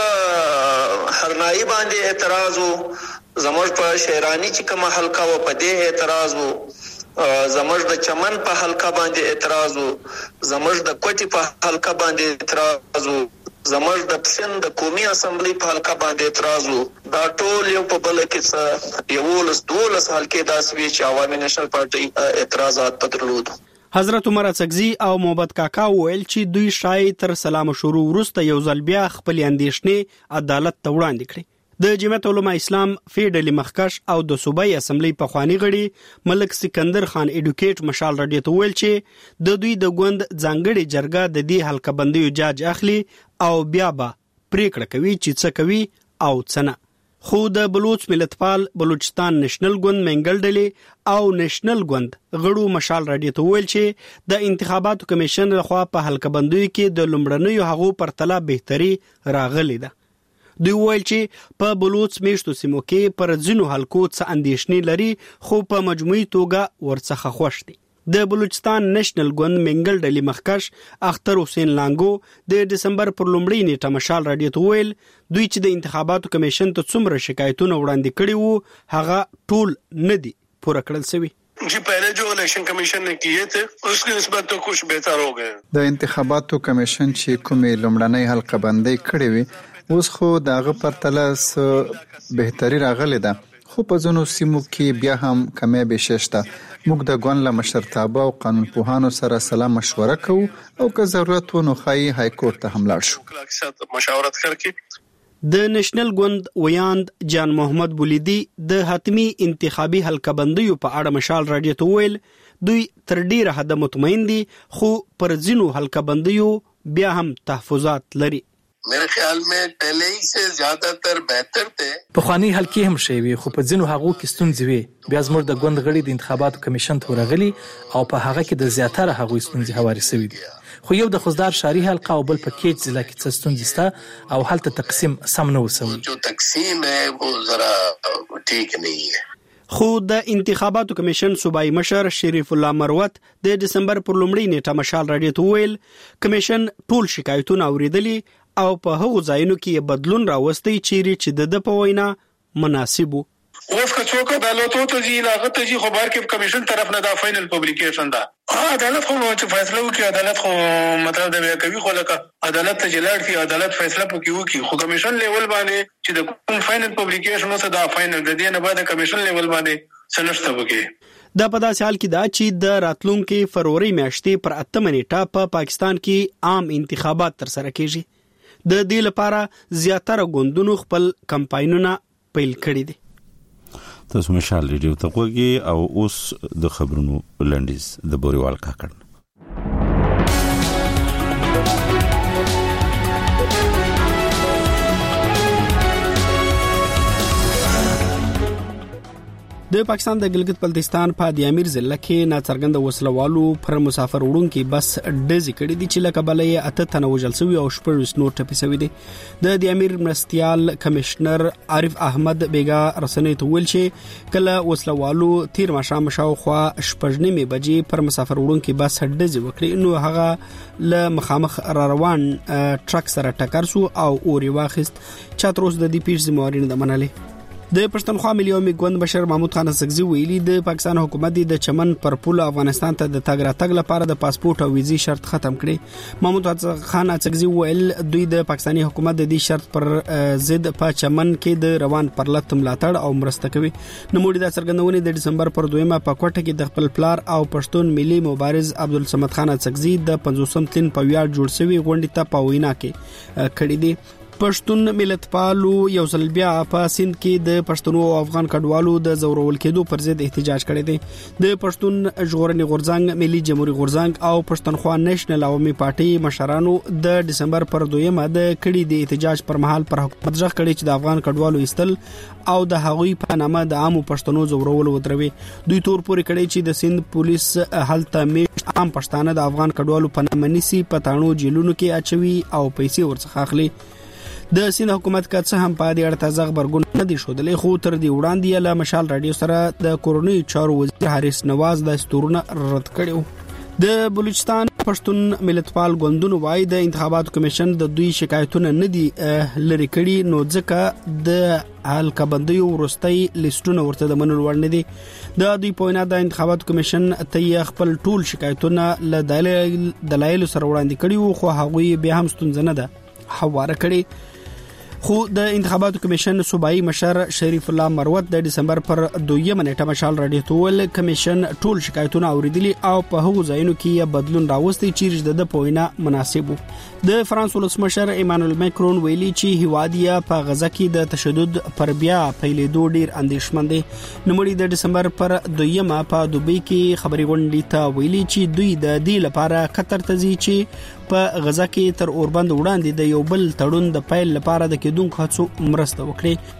په هرنائی باندې اعتراض وو، زموږ په شهرانی چې کومه حلقه و په دې اعتراض وو، زموږ د چمن په حلقه باندې اعتراض وو، زموږ د کوټي په حلقه باندې اعتراض وو، زموږ د پسند د قومي اسمبلی په حلقه باندې اعتراض وو. دا ټول یو په بل کې څه یو لس دولس حلقې داسې وی چې عوامي نېشنل پارټي اعتراضات پدرلود. حضرت عمر اڅکزي او محمد کاکا ویل چې دوی شای تر سلام شروع وروسته یو ځل بیا خپل اندیشنې عدالت ته وړاندې کړې. د جمعیت علماء اسلام فیډلی مخکش او د صوبایي اسمبلی په خواني غړي ملک سکندر خان ایډوکیټ مشال رادیو ته ویل چې د دوی د ګوند ځانګړي جرګه د دې حلقه بندیو جاج اخلي او بیا به پریکړه کوي چې څه کوي او څه نه. خو د بلوچ ملتپال بلوچستان نېشنل ګوند منګل ډلې او نېشنل ګوند غړو مشال رادیو ته ویل چې د انتخاباتو کمیشن لخوا په حلقه بندیو کې د لومړنیو هغو پرتله بهتري راغلي ده. دوی ویل چې په بلوچ میشتو سیمو کې پر ځینو حلقو څه اندیشنې لري، خو په مجموعي توګه ورڅخه خوښ دي. د بلوچستان نېشنل ګوند منګل ډلې مخکش اختر حسین لانګو د دسمبر پر لومړۍ نیټه مشال رادیو ته ویل دوی چې د انتخاباتو کمیشن ته څومره شکایتونه وړاندې کړي وو هغه ټول نه دي پوره کړل شوي. जी पहले जो इलेक्शन कमीशन ने किए थे उसकी निस्बत तो कुछ बेहतर हो गए. د انتخاباتو کمیشن چې کومې لومړنۍ حلقه بندي کړې وي اوس خو داغه پرتله بهتري راغلی ده، خو په ځینو سیمو کې بیا هم کمی بششته. موږ د ګوند له مشرتابه او قانون پوهانو سره سلا مشوره کوو او که ضرورت و نو ښایي های کورټ ته هم لاړ شو. مشاورت کړکې د نېشنل ګوند ویاند جان محمد بولیدي د حتمی انتخابي حلقه بندیو په اړه مشال رادیو ته ویل دوی تر ډیره حد مطمئن دي، خو پر ځینو حلقه بندیو بیا هم تحفظات لري. मेरे ख्याल में पहले ही से ज्यादातर बेहतर थे. په خواني حلقې هم شي وي، خو په ځینو هغو کې ستونزې وي. بیا زموږ د ګوند غړي د انتخاباتو کمیشن ته ورغلي او په هغه کې د زیاتره هغو ستونزې هواري شوي دي. خو یو د خوزدار شهري حلقه او بل په کیج ضلع کې څه ستونزې شته او هلته تقسیم سم نه وسوي. جو تقسیم ہے وہ ذرا ٹھیک نہیں ہے. خو د انتخاباتو کمیشن صوبایي مشر شریف الله مروت د دسمبر پر لومړۍ نیټه مشال رادیو ته ویل کمیشن ټول شکایتونه اوریدلي او په هغو ځایونو کې بدلون راوستي چیرې چې د د په وینا مناسب وو. اوس که څوک عدالتو ته ځي لاغه ته ځي خو بهر کې کمیشن طرف نه دا فائنل پبلیکیشن ده. عدالت خو چې فیصله وکړي عدالت خو مطلب د بیا کوي خو لکه عدالت ته جلاړ شي عدالت فیصله پکې وکړي خو کمیشن لیول باندې چې د کوم فائنل پبلیکیشن اوسه دا فائنل د دې نه بعد کمیشن لیول باندې سنشته وکړي. دا په داسې حال کې دا چې د راتلونکي فروری میاشتې پر اتمه نیټه په پاکستان کې عام انتخابات تر سره کیږي. د دې لپاره زیاتره ګوندونو خپل کمپاینونه پیل کړي دي. تاسو مشال ریډیو ته وګورئ او اوس د خبرونو لنډیز د بوريوال کاکړ. د پاکستان د ګلګت بلتستان په د امیر ضلع کې ناڅرګند وسلوالو پر مسافر وړونکي بس ډزې کړې دي چې لکه بلې اته تنه وژل شوي او شپږ نور ټپي شوي دي. د د امیر مرستيال کمشنر عارف احمد بیگا رسنۍ ته ویل چې کله وسلوالو تیر ماښام شاوخوا شپږ نیمې بجې پر مسافر وړونکي بس ډزې وکړې نو هغه له مخامخ را روان ټرک سره ټکر شو او اوري واخیست. چاتروس د دې پیښې ذمہواري نه منلې. د پښتونخوا ملي عمومي ګوند بشر محمود خان سګزي ویلي د پاکستان حکومت د چمن پر پول افغانستان ته د تګ راتګ لپاره د پاسپورت او ویزي شرط ختم کړي. محمود خان سګزي ویل دوی د پاکستاني حکومت د دې شرط پر ضد په چمن کې د روان پرلط ملاتړ او مرسته کوي. نوموړي د څرګندونې د دسمبر پر دویمه په کوټه کې د خپل پلار او پښتون ملي مبارز عبدالصمد خان سګزي د پنځوسم تلین په ویاړ جوړ شوی غونډې ته په وینا کې کړي دي. پښتون ملتپالو یو ځل بیا په سند کې د پښتنو او افغان کډوالو د زورول کېدو پر ضد احتجاج کړی دی. د پښتون ژغورنې غورځنګ ملي جمهوریت غورځنګ او پښتونخوا نېشنل عوامي پارټي مشرانو د دسمبر پر دویمه د کړي د احتجاج پر مهال پر حکومت ځخ کړي چې د افغان کډوالو استل او د هغوی په نامه د عامو پښتنو زورول ودروي. دوی تور پورې کړي چې د سند پولیس هلته میش عام پښتانه د افغان کډوالو په نامه نيسي پټانو جیلونو کې اچوي او پیسې ورڅخه اخلي. د سین حکومت کا څه هم په دې اړه تازه خبرګون نه دي شودلې خو تر دې وړاندې له مشال رادیو سره د کورونی چارو وزیر حارث نواز د استورونه رد کړو. د بلوچستان پښتون ملتپال ګوندونو وايي د انتخاباتو کمیشن د دوی شکایتونه نه دي لری کړي نو ځکه د حلقه بندیو ورستۍ لیستونه ورته د منلو وړ نه دي. د دوی په وینا د انتخاباتو کمیشن ته خپل ټول شکایتونه له دلایل دلایل سره وړاندې کړي خو هغه به هم ستونزه نه ده حواله کړي. خو د انتخاباتو کمیشن صوبایي مشر شریف الله مروت د دسمبر پر دویمه نیټه مشال رادیو ته ول کمیشن ټول شکایتونه اوریدلي او په هغو ځایونو کې بدلون راوستي چې د پوینه مناسب وو. د فرانس ولسمشر ایمانوئل ماکرون ویلي چې هوادیا په غزا کې د تشدد پر بیا پیلېدو ډیر اندېښمن دي. نوموړي د دسمبر پر دویمه په دوبۍ کې خبري غونډې ته ویلي چې دوی د دې لپاره قطر ته ځي چې په غزا کې تر اوربند وړاندې د یو بل تړون د پیل لپاره د کېدونکو هڅو مرسته وکړي.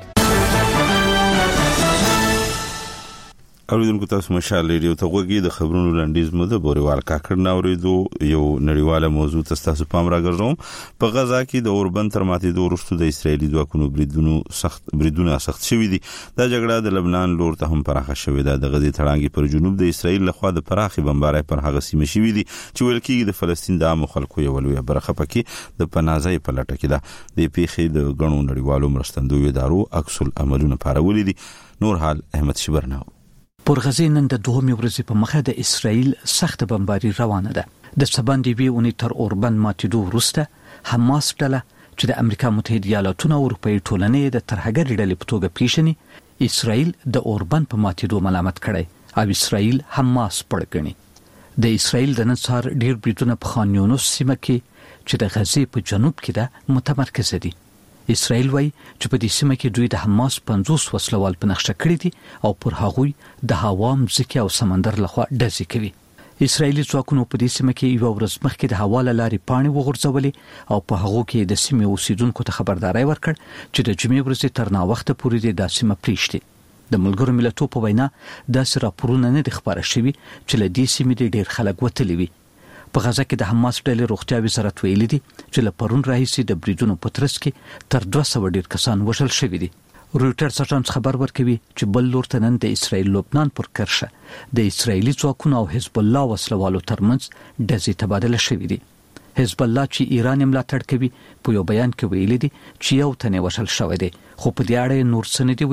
اوریدونکو تاسو مشال ریډیو ته وګورئ د خبرونو لنډیز مو د بوريوال کاکړ ناوریدو یو نړیواله موضوع تاسو پام راګرځوم. په غزا کې د اوربند تر ماتېدو وروسته د اسرایلی ځواکونو بریدونو سخت بریدونه سخت شوي دي. دا جګړه د لبنان لور ته هم پراخه شوې ده. د غزې تړانګې پر جنوب د اسرایل لخوا د پراخي بمبارۍ پر هغه سیمه شوي دي چې ویل کېږي د فلسطین د عام خلکو یو لوی برخه پکې د پناځای په لټه کې ده. د پیښې د غنو نړیوالو مرستندوی ادارو عکس العملونه پارولې دي. نور حال احمد شبرناو. پر غزې نن د دوهمې ورځې په مخه د اسرایل سخت بمباري روانه ده. د سباندې وی اونې تر اوربند ماتېدو وروسته حماس ډله چې د امریکا متحده ایالاتونو او اروپایي ټولنې د ترهګرې ډلې په توګه پیژني اسرایل د اوربند په ماتېدو ملامت کړی او اسرایل حماس پړ ګڼي. د اسرایل د نن سهار ډیر بریدونه په خان یونس سیمه کې چې د غزې په جنوب کې ده متمرکز دي. اسرائیل وایي چې په دې سیمه کې دوی د حماس پنځوس وسلوال په نقشه کړی دي او پر هغوی د هوا مځکه او سمندر لخوا ډزې کوي. اسرائیلي ځواکونو په دې سیمه کې یو ورځ مخکې د هوا له لارې پاڼې وغورځولې او په هغو کې د سیمې اوسیدونکو ته خبرداري ورکړ چې د جمعې ورځې تر ناوخته پورې د سیمه پریږدي. د ملګرو ملتونو په وینا داسې راپورونه نه دي خبره شوي چې له دې سیمې ډېر خلک وتلي وي. په غزا کې د حماس ډلې روغتیا وزارت ویلي دي چې له پرون راهیسې د بریدونو په ترڅ کې تر دوه سوه ډیر کسان وژل شوي دي. رویټرز اژانس خبر ورکوي چې بل لور ته نن د اسرائیل لبنان پر کرښه د اسرائیلي ځواکونو او حزب الله وسلوالو ترمنځ ډزې تبادله شوي دي. حزب الله چې ایران ملاتړ کوي په یو بیان کې ویلي دي چې یو تن وژل شوی دی خو په دې اړه نور څه نه دي ویلي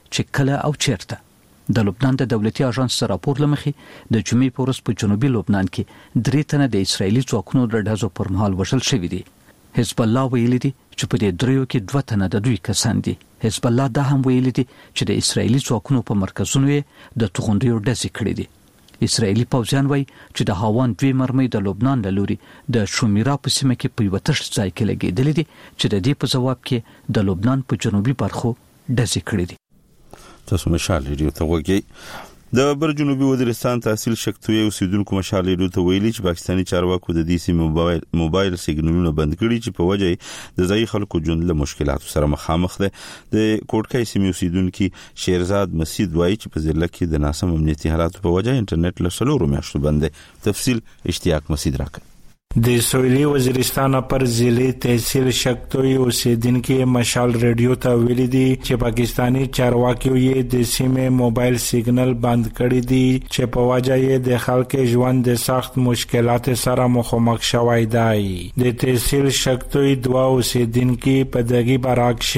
چې کله او چیرته. د لبنان د دولتي اژانس راپور لمخې د جمعې په ورځ په جنوبي لبنان کې درې تنه د اسرایلی ځواکونو د ډزو پر مهال وژل شوي دي. حزب الله ویلي دي چې په دې دریو کې دوه تنه د دوی کسان دي. حزب الله دا هم ویلي دي چې د اسرایلی ځواکونو په مرکزونو یې د توغندیو ډزې کړې دي. اسرایلی پوځیان وایي چې د هاوان دوی مرمۍ د لبنان له لوري د شومیرا په سیمه کې په یو تشت ځای کې لګېدلې دي چې د دې په ځواب کې د لبنان په جنوبي برخو ډزې کړې دي. تاسو مشال ریډیو ته وګورئ. د بر جنوبي وزیرستان تحصیل شکتوي اوسیدونکو مشال ریډیو ته ویلي چې پاکستاني چارواکو د دې سیمې موبایل موبایل سیګنالونه بند کړي چې په وجه د ځای خلکو ژوند له مشکلاتو سره مخامخ دي. د کوټکای سیمې اوسیدونکو شیرزاد مسید وایي چې په ضلع کې د ناسم امنیتي حالاتو په وجه انټرنیټ له سلورو میاشتو بند دی. تفصیل اشتیاق مسید راکړي. د سویلی وزیرستان پر ضلع تحصیل شکتوي اوسیدونکو مشال ریډیو ته ویلي دي چې پاکستانی چارواکي یې د سیمې موبایل سیګنل بند کړی دي چې په وجه یې د خلکو ژوند د سخت مشکلات سره مخامخ شوی دی. د تحصیل شکتوي دوا اوسیدونکو په دغه براک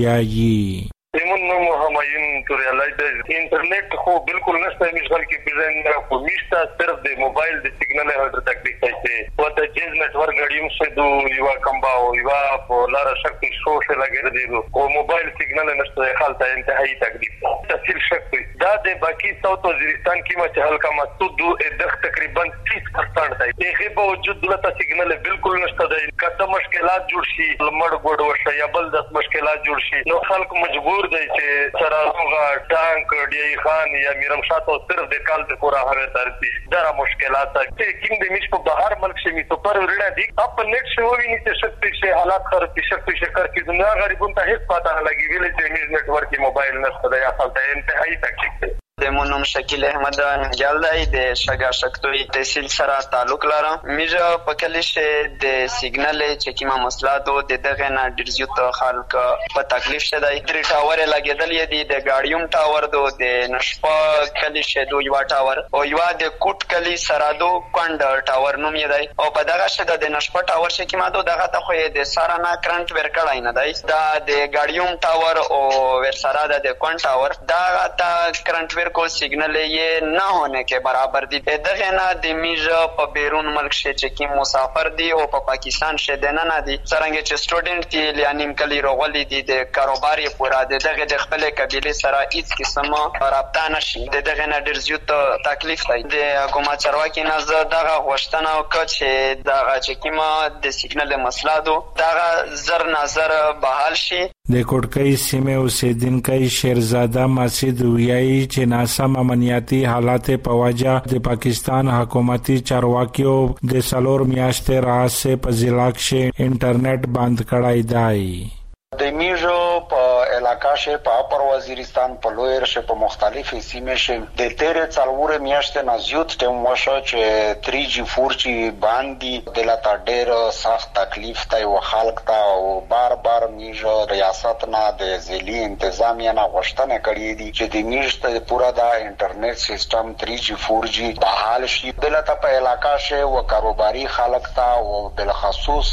شوی ایمون نو همایون تو ریالایز انټرنیټ خو بالکل نشته مشغل کې بزن خو میشته صرف د موبایل د سیګنل هډر تکلیف دی او د جیز نتورک غړیم څه دو یو کمباو یو په لار شک شو شه لګیږي دی او موبایل سیګنل نشته حالت انتهایی تکلیف تفصیل شک دا د باقی ساوث وزیرستان کې ما چې هلکا مسعود د تقریبا تیس پرسنټ دی دغه باوجود دلته سیګنل بالکل نشته دی کته مشکلات جوړ شي لمړ ګډ وشه یا بل د مشکلات جوړ شي نو خلک مجبور دی چې سرانوغه ټانک ډی خان یا میرم شاتو صرف د کال د پورا هغه ترتي دا مشکلات چې کیم د مش په بهر ملک شي تو پر ورډه دي اپ نیټ شو ویني چې شک شي حالات خراب شک شکر کی دنیا غریبون ته هیڅ پاتہ نه لګي ویل چې میز نت ورکی موبایل نشته دا حالت انتهایی تکلیف دی. د مونم شکیل احمد جلدای د شګا شکتوي تحصیل سره تعلق لرم. میجا په کلیشه د سیګنل چې کیما مسلاتو د دغه نه ډیرزیوت خلک په تکلیف شته د درې ټاور لګیدل دي د ګاډیوم ټاور دو د نشپا کلیشه دو یو ټاور او یو د کوټ کلی سره دو کند ټاور نوم یې دی او په دغه شته د نشپا ټاور چې کیما دو دغه ته خو د سارنا کرنٹ ور کړای نه دی دا د ګاډیوم ټاور او ور سره د کند ټاور دا ته کرنٹ को सिग्नल ये न होने के बराबर दी दगे ना د میجا په بیرون ملک شه چې کی مسافر دی او په پاکستان شه دنه نه دی څنګه چې سټوډنټ دی یعنی کلی روغلی دی د کاروبار یې پورا دی دغه د خپل قبيله سره هیڅ قسمه رابطه نشي دغه نه ډیر زیات تکلیف دی د حکومت چارواکي نه دغه غوښتنه وکړه چې دغه چې کیما د سیګنل مسله دو دغه زر نظر بحال شي. د کوټکای سیمه اوسیدونکو شیرزاده مسید ویایي چې ناسم امنیتي حالات په وجه د پاکستان حکومتي چارواکیو د سلور میاشتې راځي په ضلع کې انټرنیټ بند کړای دی. د میجو په علاقہ شه په اپر وزیرستان په لویر شه په مختلفې سیمې شه د تیرې څلور میاشتې نه زیات ټیم وشو چې تری جی فور جی باندې د لاته ډېر سخت تکلیف دی او خلک ته او بار بار میجو ریاست نه د ځلي انتظامیه نه غوښتنه کړې دي چې د میج ته پورا د انټرنیټ سیستم تری جی فور جی بحال شي د لاته په علاقہ شه او کاروباري خلک ته او بل خصوص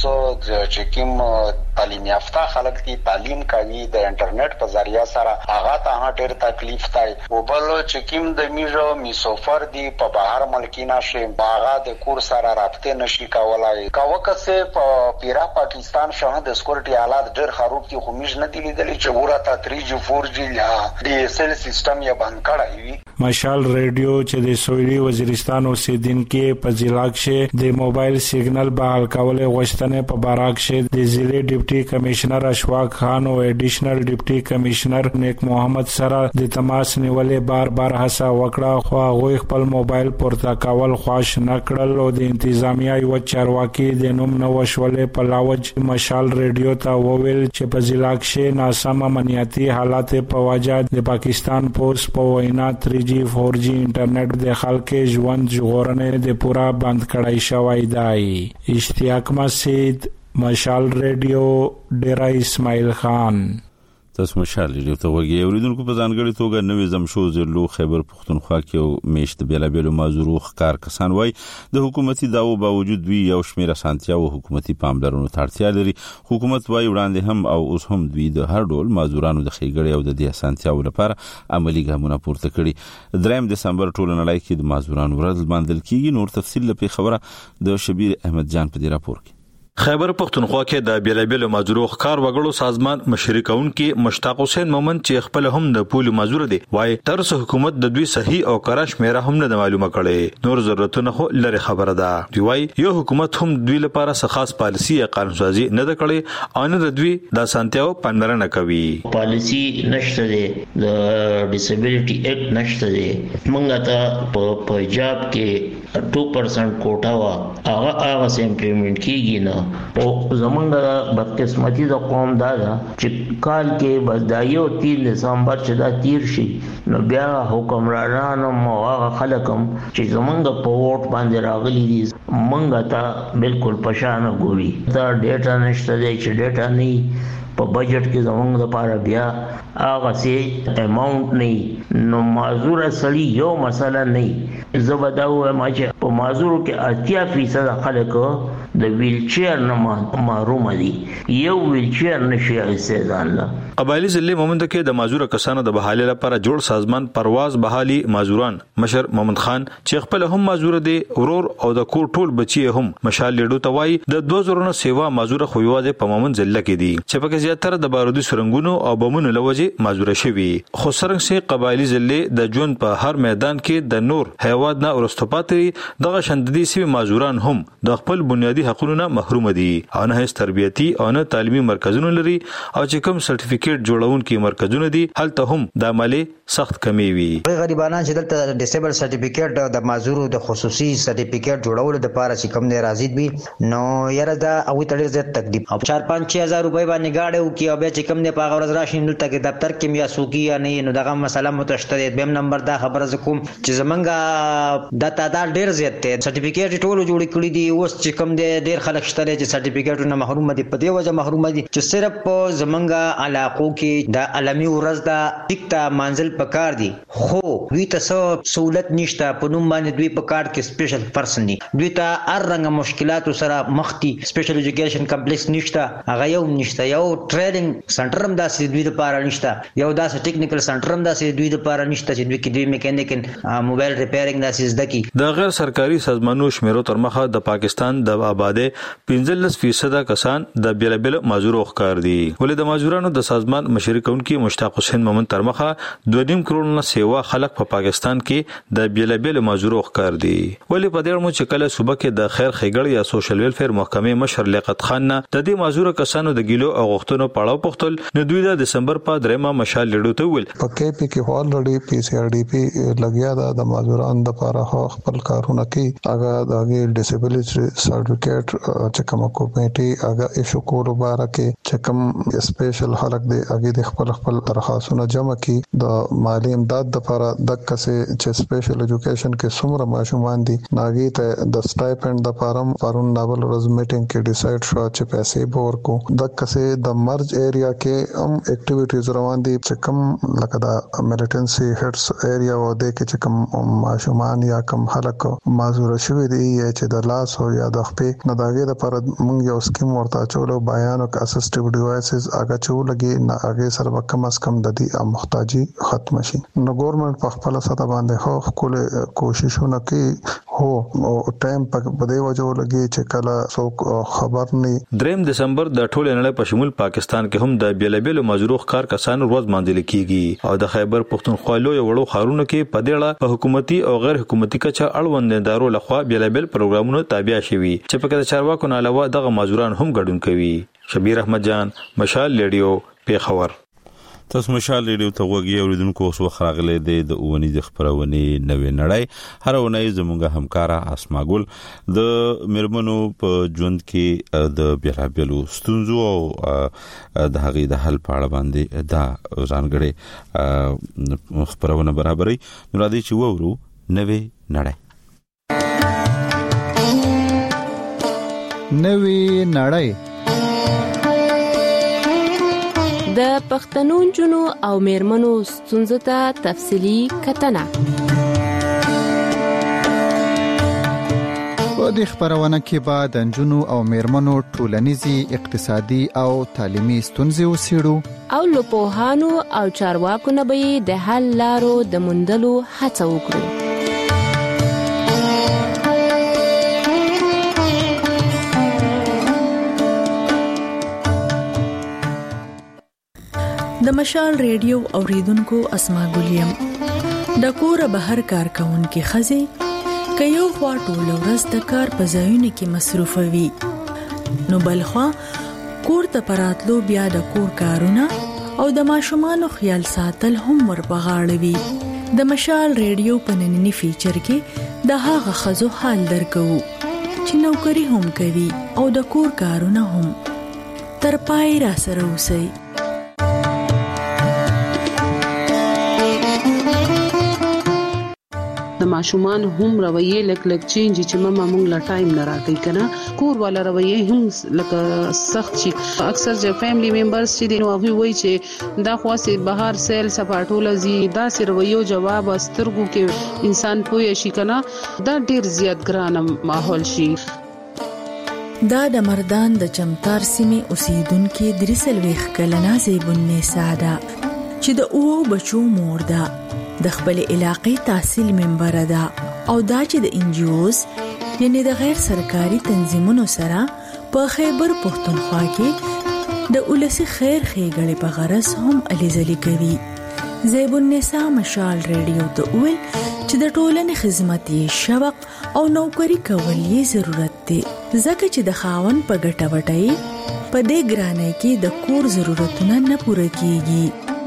چې کوم تعلیم یافته خلک دي تعلیم کوي د انټرنیټ په ذریعہ سره هغه ته ډېر تکلیف دی او بل چې کوم د میجو میسوفر دی په بهر ملکینا شي باغ د کور سره رابطه نشي کولای کاوکه سه په پیرا پاکستان شه د سکیورټي حالات ډېر خراب دي خو میج نه دی لیدلی چې ورته تری جی فور جی لا ډي اس ال سیستم یې بند کړی وي. مشال ریډیو چې د سویلی وزیرستان اوسیدونکو په ضلع کې د موبایل سیګنل بحال کول غوښتنه په باراک شه د ضلع ډیپټي کمشنر اشواق خان او ایډیشنل ډیپټي کمشنر نیک محمد سره د تماس نیولې بار بار هڅه وکړه خو هغه خپل موبایل پورته کول خواش نه کړل او د انتظامیه یو چارواکي د نوم نو وشولې په لاوج مشال ریډیو ته وویل چې په ضلع کې ناسم امنیتي حالات په وجه د پاکستان پولیس په وینا تری جی فور جی انټرنیټ د خلکو ژوند ژغورنې د پورا بند کړای شوی دی. اشتیاق مسید مشال ریډیو ډیرا اسماعیل خان. تاسو مشال لري ته وګي اوریدونکو په ځانګړي توګه نوې زمشو زلو خیبر پختونخوا کې میشت بیلابېلو مازورو ښکار کسان وای د حکومتي داو باوجود وی یو شمېر اسانتیا او حکومتي پاملرنو تړتیا لري. حکومت وای وړاندې هم او اوس هم دوی د هر ډول مازورانو د خېګړې او د دې اسانتیاو لپاره عملی ګامونه پورته کړي. دریم دسمبر ټول نړۍ کې د مازورانو ورځ باندې کیږي. نور تفصیل لپاره خبره د شبیر احمد جان په دې راپور کې. خیبر پختونخوا کې د بیلابېلو مازورو ښکار وګړو سازمان مشري کونکي مشتاق حسین مومن چې خپل هم د پول مازور دي وای تر څو حکومت د دوی صحیح او کراش میرا هم نه معلومه کړي. نور ضرورتونه خو لري خبره ده. دی وای یو حکومت هم دوی لپاره څه خاص پالیسی یا قانون سازي نه د کړي او نه د دوی د سانتیاو پاملرنه کوي. پالیسی نشته دي، د ډیسابیلیټي اکټ نشته دي. موږ ته په پنجاب کې two percent کوټا وا هغه هغه سم پیمنٹ کیږي نه. او زمونږ بدقسمتي د قوم دا ده چې کال کې بس دا یو تین دسمبر چې دا تیر شي نو بیا حکمرانانو مو هغه خلکم چې زمونږ په ووټ باندې راغلي دي مونږ ته بالکل پشانه ګوري. دا ډیټا نشته دی چې ډیټا نه په بجټ کې زمونږ لپاره بیا هغه سي اماونت نه. نو معذور سړي یو مسله نه. زبدا و ما چې په معذور کې اتیا فیصد خلک د ویل چیر نه محروم دي. یو ویل چیر نشي استعداد له. قبایلی ضلع مومند کې د معذور کسانو د بحالې لپاره جوړ سازمان پرواز بحالي معذوران مشر محمد خان چې خپل هم معذور دي ورور او د کور ټول بچي هم مشال لیډو توای د دوه زره نه سیوا معذور خو یوازې په مومند ضلع کې دي چې په زیاتره د بارودي سرنګونو او بمونو لوجه معذور شوي. خو سرنګ سي قبایلی ضلع د جون په هر میدان کې د نور هیواد نه ورستپاتې دغه شنددي سي معذوران هم د خپل بنیادی حقوقو نه محروم دي او نه هیڅ تربیتی او نه تعلیمي مرکزونه لري او چې کوم سرټیفیکیټ جوړون کې مرکزونه دي هلته هم د عملي سخت کمی وي. غریبانان چې دلته ډیسیبل سرټیفیکیټ د معذورو د خصوصي سرټیفیکیټ جوړولو لپاره چې کوم نه راځي وي نو یره دا او تړي زیات تکلیف او چار پنځه هزار روپۍ باندې گاډه او کې او به چې کوم نه پاغه ورځ راشي نو تک دفتر کې میا سوقي یا نه نو دغه مسله متشتره بیم نمبر دا خبره زکوم چې زمونږه د تعداد ډیر زیات دی. سرټیفیکیټ ټول جوړ کړی دي اوس چې کوم دی ډیر خلک شته چې سرټیفیکیټونه محروم دي. په دې وجه محروم دي چې صرف زمونږه علاقو کې د علمي ورځ دا ټیکټه منزل پکار دي خو دوی ته څه سہولت نشته. په نوم باندې دوی په کارت کې سپیشل پرسن دي. دوی ته هر رنګ مشکلات سره مخ دي. سپیشل ایجوکیشن کمپلیکس نشته هغه یو نشته. یو ټریننګ سنټر هم داسې دوی لپاره نشته. یو داسې ټیکنیکل سنټر هم داسې دوی لپاره نشته چې دوی کې دوی میکانیکل موبایل ریپیرینګ داسې زده کی. د غیر سرکاري سازمانونو شمیرو تر مخه د پاکستان د آباده پنځلس فیصد کسان د بیلابل معذورو ښکار دي. ولې د معذورانو د سازمان مشري کونکي مشتاق حسین مومن تر مخه دوه نیم کروڑ نه سیوا خلک په پاکستان کې د بیلابل معذورو ښکار دي. ولې په دې اړه چې کله صوبه کې د خیر خېګړ یا سوشل ویلفیر محکمې مشر لیاقت خان نه د دې معذور کسانو د ګیلو او غوښتنو پړاو پختل نو دوی د دسمبر په درېمه مشال لیډو ته ویل په کې پی کې اولریډي پی سی آر ډي پی لګیا دا د معذورانو لپاره خپل کارونه کوي. هغه د ډیسیبلیټي سرټیفیکیټ چې کوم کوپمیټي هغه ایشو کولو باره کې چې کوم سپیشل خلک دی هغه د خپل خپل درخواستونه جمع کی د مالی امداد لپاره د کسې چې سپیشل ایجوکیشن کې څومره ماشومان دي ناګي ته د سټایپند د پارم پرون ناول ورځ میټینګ کې ډیسایډ شو چې پیسې به ورکو. د کسې د مرج ایریا کې هم اکټیویټیز روان دي چې کوم لکه د ملیټنسي هډز ایریا و دې کې چې کوم ماشومان یا کوم خلک معذور شوي دي چې د لاس او یا د خپې نه داګه لپاره موږ یو سکیم ورته چولو بیان او اسسټیو ډیوایسز هغه چولګي نه هغه سره کم از کم د دې محتاجي ختم شي. نو ګورنمنت په خپل سطح باندې خو خپل کوششونه کوي هو او ټایم په دې وجه ولګي چې کله څوک خبر نه. دریم دسمبر د ټول نړۍ په شمول پاکستان کې هم د بیلابل معذورو ښکار کسانو ورځ مانځل کیږي او د خیبر پختونخوا لوی وړو خارونو کې په دې اړه په حکومتي او غیر حکومتي کچه اړوند ادارو لخوا بیلابل پروګرامونو تابع شوي چې په کې چارواکو نه علاوه دغه معذوران هم ګډون کوي. شبیر احمد جان مشال لیډیو پیښور. تاسو مشال ریډیو ته وګورئ اوریدونکو اوس وخت راغلی دی د اونۍ د خبرونه نوې نړۍ هر اونۍ زموږه همکارا اسما ګل د مرمنو په ژوند کې د بیلابلو ستونزو او د هغې د حل په اړه باندې دا ځانګړې خبرونه برابرۍ نو راځي چې وورو نوې نړۍ. نوې نړۍ د پښتنو جنو او میرمنو ستونزو ته تفصیلی کتنه. په دې خبرونه کې به د نجونو او میرمنو ټولنیزي، اقتصادي او تعلیمي ستونزې وڅېړو او له پوهانو او چارواکو نه به د حل لارو د موندلو هڅه وکړو. د مشال ریډیو اوریدونکو اسما ګلیم د کور بهر کار کوونکې خزي که یو خوا ټول ورځ د کار په ځایونو کې مصروف وي، نو بلخوا کور ته پراتلو بیا د کور کارونه او د ماشومانو خیال ساتل هم ورپغاړه وي. د مشال ریډیو په نننی فیچر کې د هغه خزو حال درکو چې نوکری هم کوي او د کور کارونه هم. تر پای را سره اوسئ. د ماشومان هم رویه لک لک چینج چې ماما مونږ لا ټایم نه راکې کنه، کور والا رویه هم لکه سخت شي. اکثر چې فیملی ممبرز چې دی نو هغه وایي چې دا خاصه بهر سیل سپاټول زی دا سر رویو جواب استرګو کې انسان پوي شي کنه، دا ډیر زیات ګران ماحول شي. دا د مردان د چمتار سیمې اوسیدونکو درسل ویخ کلنا زیبونه ساده چې د اوو بچو مور ده، د خپل علاقې تحصیل ممبر ده او دا چې د انجیوز یعنی د غیر سرکاري تنظیمونو سره په خیبر پښتونخوا کې د اولسي خیر خېګړې په غرض هم الیزلي کوي. زیب النساء مشال ریډیو ته ویل چې د ټولنې خدمت یې شوق او نوکری کول یې ضرورت دی، ځکه چې د خاون په ګټه وټای په دې ګرانۍ کې د کور ضرورتونه نه پوره کیږي.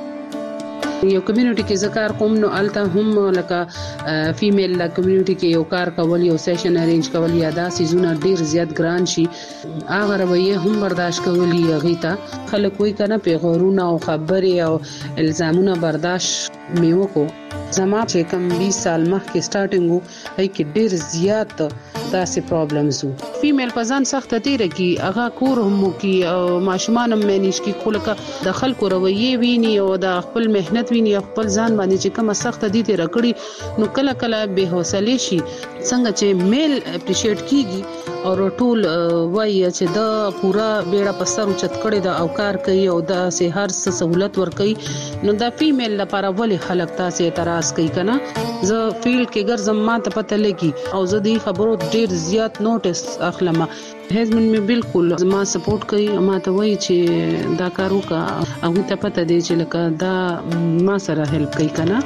یو کمیونټي کې ذکر کوم نو الته هم لکه فیمیل لا کمیونټي کې یو کار کول، یو سیشن ارینج کول یا دا سيزونه ډیر زیات ګران شي، هغه رویه هم برداشت کولی غیتا خلک وای کنه پیغورونه او خبرې او الزامونه برداشت میو کو. زما چې کم بیس سال مخکې سٹارټینګ وو هي کې ډیر زیات داسې پرابلمز وو. فیمیل پزان سخت تیر کی هغه کور هم کی او ماشومان هم مینیش کی خلک د خلکو رویه ویني او د خپل مهنت ویني خپل ځان باندې چې کوم سخت دي تیر کړی نو کله کله به حوصله شي څنګه چې میل اپریشیټ کیږي او ټول وایي چې دا پورا بیړه پسر چت کړی دا او کار کوي او دا سه هر څه سہولت ور کوي، نو دا فیمیل لپاره ولې خلک تاسو اعتراض کوي کنه. زه فیلډ کې ګرځم ما ته پته لګي او زه دې خبرو ډیر زیات نوټس اخلم. هزمن می بالکل ما سپورټ کوي، ما ته وایي چې دا کارو کا هغه ته پته دی چې لکه دا ما سره هیلپ کوي کنه.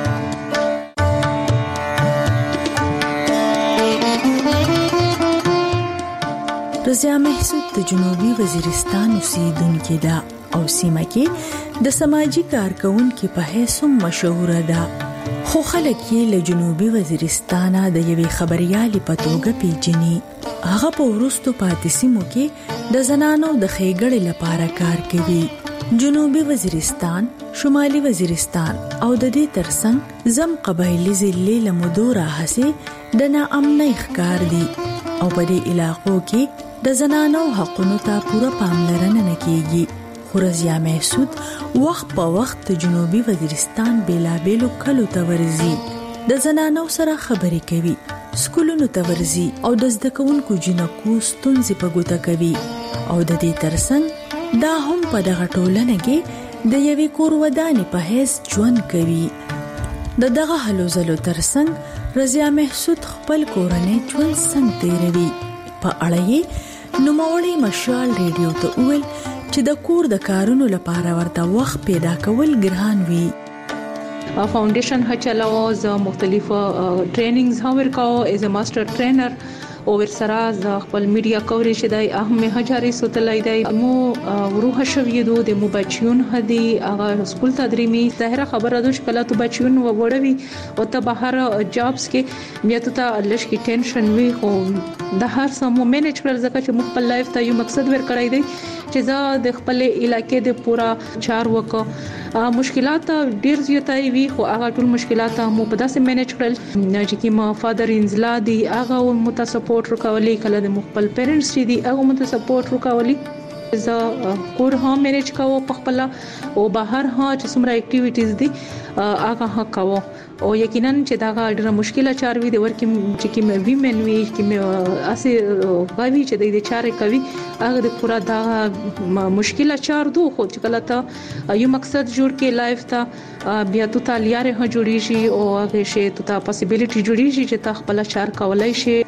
رضا محسود د جنوبي وزیرستان اوسیدونکې ده او سیمه کې د سماجی کارکونکو په حیث مشهور ده، خو خلک یې له جنوبي وزیرستان د یوې خبريالې په توګه پیژني. هغه په ورستو پاتې سیمو کې د زنانو د خېګړې لپاره کار کوي. جنوبي وزیرستان، شمالي وزیرستان او د دې ترڅنګ زم قبایلی ضلع له مدورا هسه د ناامنۍ ښکار دي او په دې علاقو کې د زنانو حقونو ته پوره پاملرنه نه کیږي. خو رضا محسود وخت په وخت جنوبي وزیرستان بیلابېلو کلو ته ورځي، د زنانو سره خبرې کوي، سکولونو ته ورځي او د زده کوونکو جنکو ستونزې په ګوته کوي او د دې ترڅنګ دا هم په دغه ټولنه کې د یوې کور ودانې په حیث ژوند کوي. د دغه هلو ځلو ترڅنګ رضا محسود خپل کورنۍ ژوند څنګه تیروي په اړه یې نوموړی مشال ریډیو ته ویل چې د کور د کارونو لپاره ورته وخت پیدا کول ګران وي. فاونډیشن هچلاو ز مختلف ټریننګز هم ورکاو ایز ا ماستر ټرینر او ورسره ز خپل میډیا کوریج دی اهم هجاري سوتلای دی مو روح شویدو د مو بچیون هدي هغه سکول تدریمي ظاهره خبره ده چې کله ته بچیون وړوي او ته بهر جابس کې بیا ته لږ کې ټینشن وي خو د هر څه مو مینیج کړل ځکه چې مو خپل لایف ته یو مقصد ورکړی دی چې زه د خپل علاقې د پورا چار وکړم. مشکلات ډیر زیاتای وي خو هغه ټول مشکلات مو په داسې مینیج کړل چې کی ما فادر انزلا دی هغه مو ته سپورټ وکولي، کله د خپل پیرنټس چې دی هغه مو ته سپورټ وکولي ز کور هم مینیج کاوه په خپل او بهر ها چې څومره اکټیویټیز دي هغه ها کاوه او یقینا چې دا ډېره مشکله چار وي د ورکې چې کې ویمن وي کې اسه غوي چې د دې چارې کوي هغه د پورا دا مشکله چار دو خو چې کله ته یو مقصد جوړ کې لایف ته بیا تو تالیاره ها جوړی شي او هغه شی ته possibility جوړی شي چې تا خپل چار کولای شي.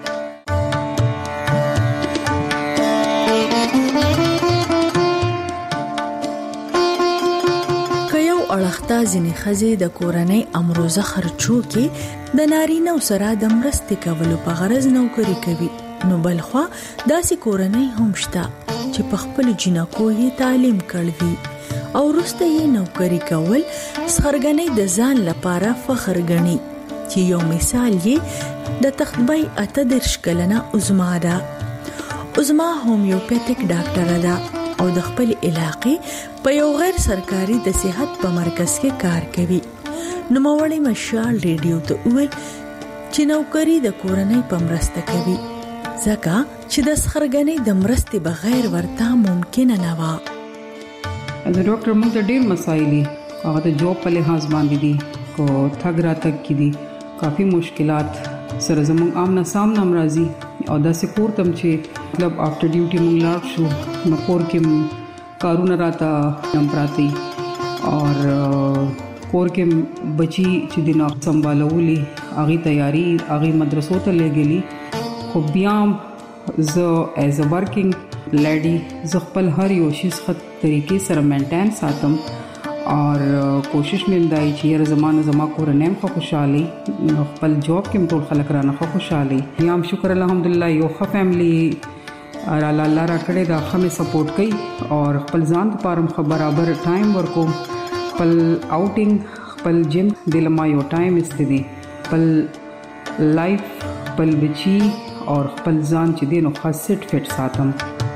اړختا ځنې خزې د کورنۍ امروزه خرچو کې د نارینه سره د مرستې کولو په غرض نوکری کوي، نو بلخوا داسې کورنۍ هم شته چې په خپل جنکو یې تعلیم کړی او وروسته یې نوکری کول سخرګنۍ د ځان لپاره فخر ګڼي، چې یو مثال یې د تختبای اته دېرش کلنه عظما ده. عظما هومیوپیتیک ډاکټره ده او د خپل علاقې په یو غیر سرکاري د صحت په مرکز کې کار کوي. نو مولوی مشال ریډیو ته ویل چې نوکری د کورنۍ په مرسته کوي ځکه چې د سخرګنۍ د مرستې بغیر ورته ممکن نه و. د ډاکټر موږ د ډیر مسایلي هغه د جوب په لحاظ باندې دي کو ثګ را تک کې دي کافي مشکلات سره زموږ آمنا سامنا مرضی او د سکور تم چې مطلب افټر ډیوټي موږ لاړ شو نو کور کې کارونه راته نم پراتی اور کور کې بچی چې د ناخ سنبالولي اغي تیاری اغي مدرسو ته لګلی خو بیا ز ایز ا ورکینګ لیډي ز خپل هر یو شي خط طریقې سره مینټین ساتم اور کوشش مې دای چې هر زمانه زما کور نیم خو خوشالي خپل جاب کې ټول خلک را نه خوشالي یم شکر الحمدلله یو ښه فیملی اور الله را کړې دا خمه سپورټ کوي اور خپل ځان لپاره خو برابر ټایم ورکو خپل آوټینګ خپل جیم دلما یو ټایم استدي خپل لایف خپل بچي اور خپل ځان چې دینو خاص سټ فټ ساتم.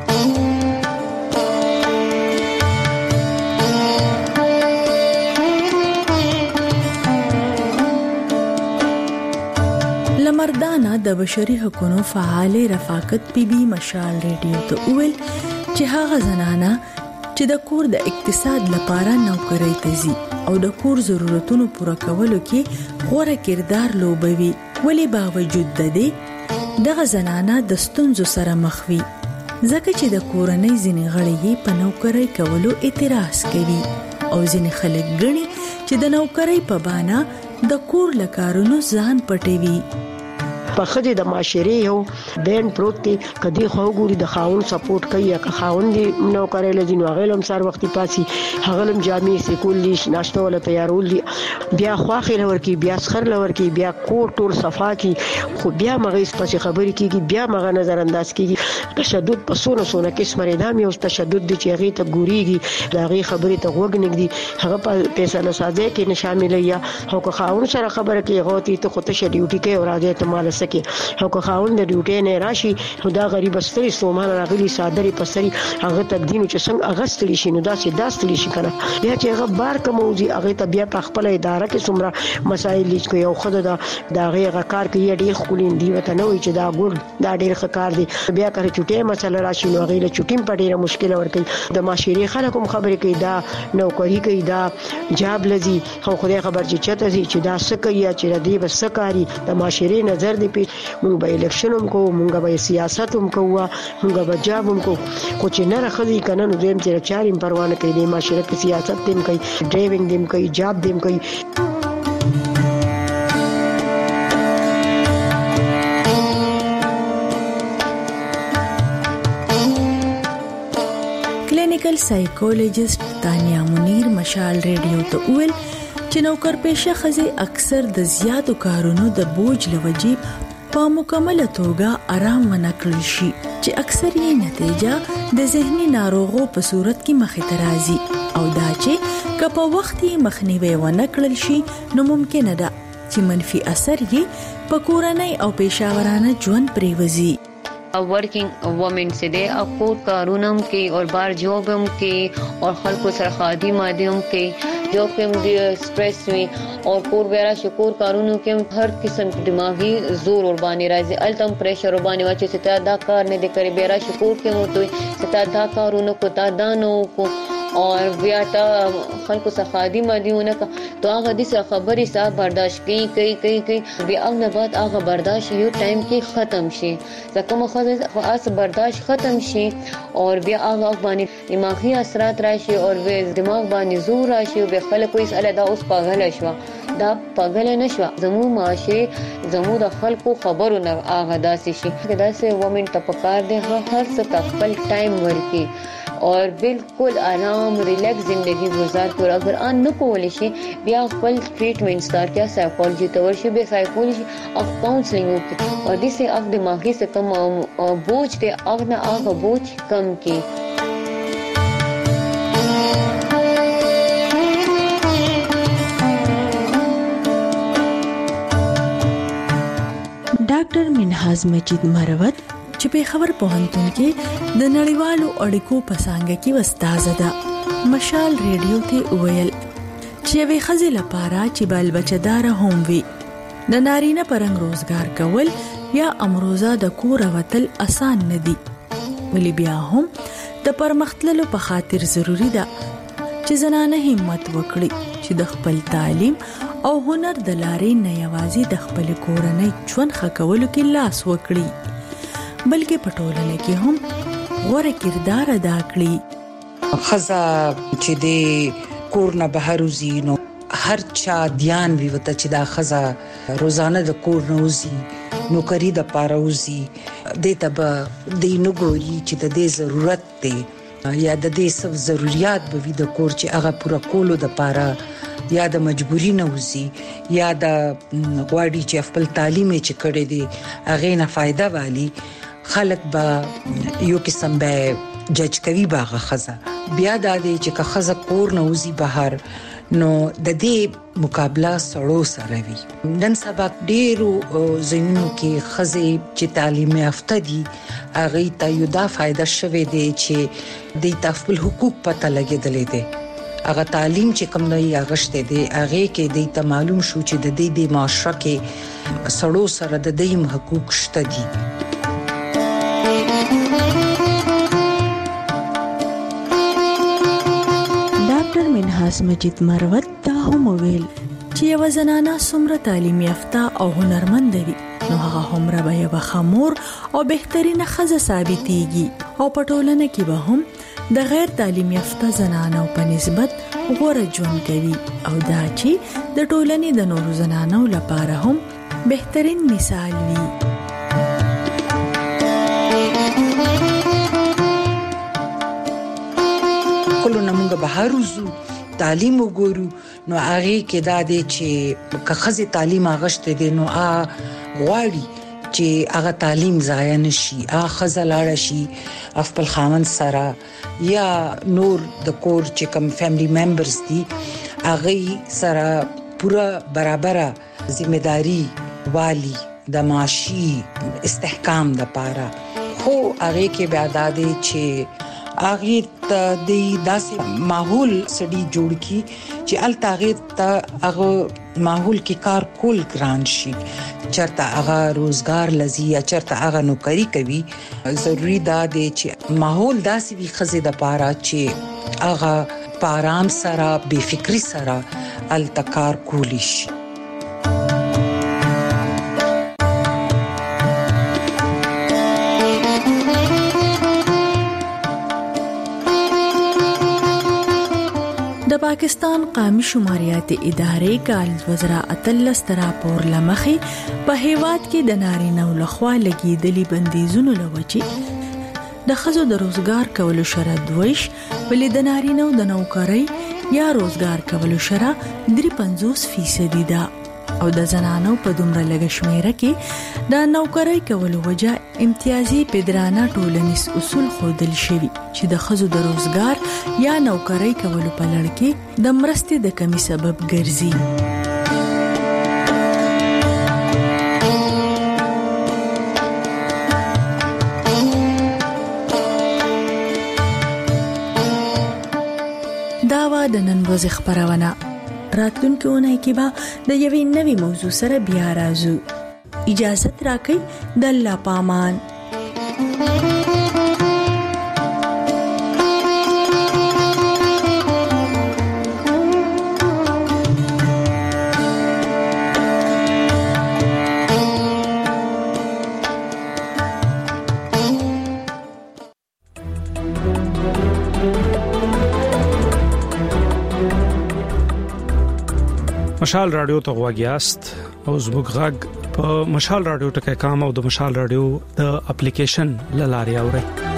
لمردانا د بشري حقوقو فعال رفاقت بي بي مشال ریډیو ته ویل چې هغه زنانه چې د کور د اقتصاد لپاره نوکری ته ځي او د کور ضرورتونو پوره کولو کې غوره کردار لوبوي، ولی باوجود د دې دغه زنانه د ستونزو سره مخ وي ځکه چې د کورنۍ ځینې غړي په نوکری کولو اعتراض کوي او ځینې خلک ګڼي چې د نوکری په بهانه د کور لکارونو ځان پټوي. په خدي د معاشري یو دین پروت دی کدي خو ګوري د خاون سپورټ کوي یا خاون دی نو کوي لدی نو غلم سر وختي پاسي هغلم جامع سکول لیش ناشته ولا تیارول بیا خواخي لور کی بیا سخر لور کی بیا کوټ ټول صفا کی خو بیا مغیس پسې خبرې کیږي بیا مغه نظر انداز کیږي تشدد په سونه سونه کې سمره دام یو تشدد دی چې هغه ته ګوريږي دا غي خبرې ته وګ نګدي هغه په پیسې نه سازه کې نه شامل یا هو خاون سره خبره کوي غوتی ته خو ته ډیوټي کې اور راځي ته مال کې هو خاون د ډیوټي نه راشي خدا غریب ستري سومان راغلي صادري پسري هغه تدین چې څنګه اغستلی شي نو داسې داستلی شي کنه بیا چې هغه بار کوموزي هغه ته بیا په خپل اداره کې څومره مسایل لیک کوي او خدای دا دا غي کار کوي ډیر خولین دی وته نو چې دا ګور دا ډیر ښه کار دی بیا کړي چټي مسله راشي نو غي له چټیم په ډیره مشکل ورکړي د معاشري خلکو خبرې کوي دا نوکری کوي دا جاب لذي خو خدای خبر چې چته سي چې دا سکه یا چې دې بس سکاري د معاشري نظر دی مونږ به الیکشن هم کوو مونږ به سیاست هم کوو مونږ به جاب هم کوو خو چې نه راخدي کنه نو دیم چې چاریم پروا نه کوي د معاشره کې سیاست دیم کوي ډرایوینګ دیم کوي جاب دیم کوي. کلینیکل سایکولوژیسټ تانیا منیر مشال ریډیو ته ویل چې نوکر پیشه خزه اکثر د زیاتو کارونو د بوج لوجې په مکمله توګه آرام ونکړل شي چې اکثر یې نتیجه د ذهني ناروغو په صورت کې مخې ته راځي او دا چې که په وخت یې مخنیوي ونکړل شي نو ممکن ده چې منفي اثر یې په کورنۍ او پیشاورانه ژوند پریوزي. Working women से दे अकोर कारूनम के और बार जॉबम के और खल्को सरखादी माध्यम के जो कि मुझे स्ट्रेस में और कोर वगैरह शुक्र कानूनों के हर किस्म की दिमागी जोर और बानी राजे अल्तम प्रेशर और बानी वाचे से ता कार ने दे करे बेरा शुक्र के मुतोई से ता कारूनों को ता दानों को और व्याटा खल्को सखादी मादियों का तो आगा दिस खबरी सा बर्दाश्त की कई कई कई बे अगना बात आगा बर्दाश्त यो टाइम की खत्म शे जकम खास बर्दाश्त खत्म शे और बे आगा बानी दिमागी असरात राशि और वे दिमाग बानी जोर राशि बे खल्को इस अलदा उस पागल शवा دا پاگل نشوا زمو معاشه زمو د خلکو خبرو نه آغا داسې شي داسې وومن ته پکار دی هر څه خپل ټایم ورکي اور بالکل آرام ریلیکس زندگی گزار کړو اگر ان نه کول شي بیا خپل ټریټمنټ سٹارټ کیا سایکولوژي ته ورشي به سایکولوژي اف کاونسلینګ وکړي اور دسه اف دماغي سے کم بوجھ ته اغه اغه بوجھ کم کی ډاکټر منهاز مجید مروت چې په خبر پوهنتون کې د نړیوالو اړیکو په څانګه کې استاد ده مشال ریډیو ته ویل چې وی خزي لپاره چې بال بچدار هم وي د نارینه پرنګ روزګار کول یا امروزه د کور وتل آسان نه دي ولې بیا هم د پرمختللو په خاطر ضروری ده چې زنانه همت وکړي چې د خپل تعلیم او هنر د لارې نه یوازې د خپل کورنۍ ژوند ښه کولو کې لاس وکړي بلکې په ټولنه کې هم غوره کردار ادا کړي خزا چې د کور نه بهر وزي نو هر چا دیان وی وته چې دا خزا روزانه د کور نه وزي نوکری د پاره وزي د تب د نګوري چې د دې ضرورت دی یا د دې سب ضرورت به وي د کور چې هغه پورا کولو د پاره یا د مجبوری نه وزي یا د غواړي چې خپل تعلیم چې کړي دي هغه نه فائدہ والی خلک به یو قسم به جج کوي باغه خزه بیا د دې چې خزه کور نه وزي بهر نو د دې مقابله سړو سره وي نن سبا ډیرو زینو کې خزه چې تعلیم یافته دي هغه ته یو دا فائدہ شوه دي چې د خپل حقوق پته لګیدلې دي اغه تعلیم چې کوم نه یاغشته دي هغه کې د ته معلوم شو چې د دې د معاشره کې سړو سره د دیم حقوق شته دي ډاکټر منهاز مجید مروت دا هم ویل چې یو زنانه څومره تعلیم یافته او هنرمند وي نو هغه هم را به یو خمور او بهترینه خزه ثابتېږي او په ټولنه کې به هم د غیر تعلیم یافته زنانو په نسبت غوره ژوند کوي او دا چې د ټولنې د نورو زنانو لپاره هم بهترین مثال وي کله نمونږ بهر وزو تعلیم وګورو نو هغه کې دا دی چې که خزه تعلیم اغشته دي نو ا غواړي چې هغه تعلیم ضایع نشي هغه خزه لاړ شي خپل خاوند سره یا نور د کور چې کوم فیملی ممبرز دي هغه سره پورا برابر ذمہداری والی د معاشي استحکام د پاره خو هغه کې بیا د دې چې هغه ته د داسې ماحول سړي جوړ کی چې ال تاغه ته هغه ماحول کې کار کول ګران شي چرته هغه روزګار لذي یا چرته هغه نوکری کوي ضروری دا دی چې ماحول داسې وي خزه د پاره چې هغه پارام سره بے فکری سره ال تکار کولیش د پاکستان قومي شماریات ادارې کال دو هزار اتلس راپور لمخې په هیواد کې د نارینه لخوا لګیدلي بندیزونو لوجې د خزو د روزګار کولو شرط ویش ولې د نارینه د نوکری یا روزګار کولو شرط درې پنځوس فیصد ده او د زنانو په دومره لږ شمیره کې د نوکری کولو وجه امتیازي پدرانه ټولنیز اصول خودل شوی چې د خزو د روزګار یا نوکری کولو په لړ کې د مرستې د کمی سبب ګرځي دا وا د نن ورځې خبرونه. راتلونکي اونۍ کې به د یوې نوې موضوع سره بیا راځو. اجازه راکړئ د الله پامان. مشال رادیو ته غواګیاست او زموږ غږ په مشال رادیو ټکی کام او د مشال رادیو د اپلیکیشن لاري اورئ.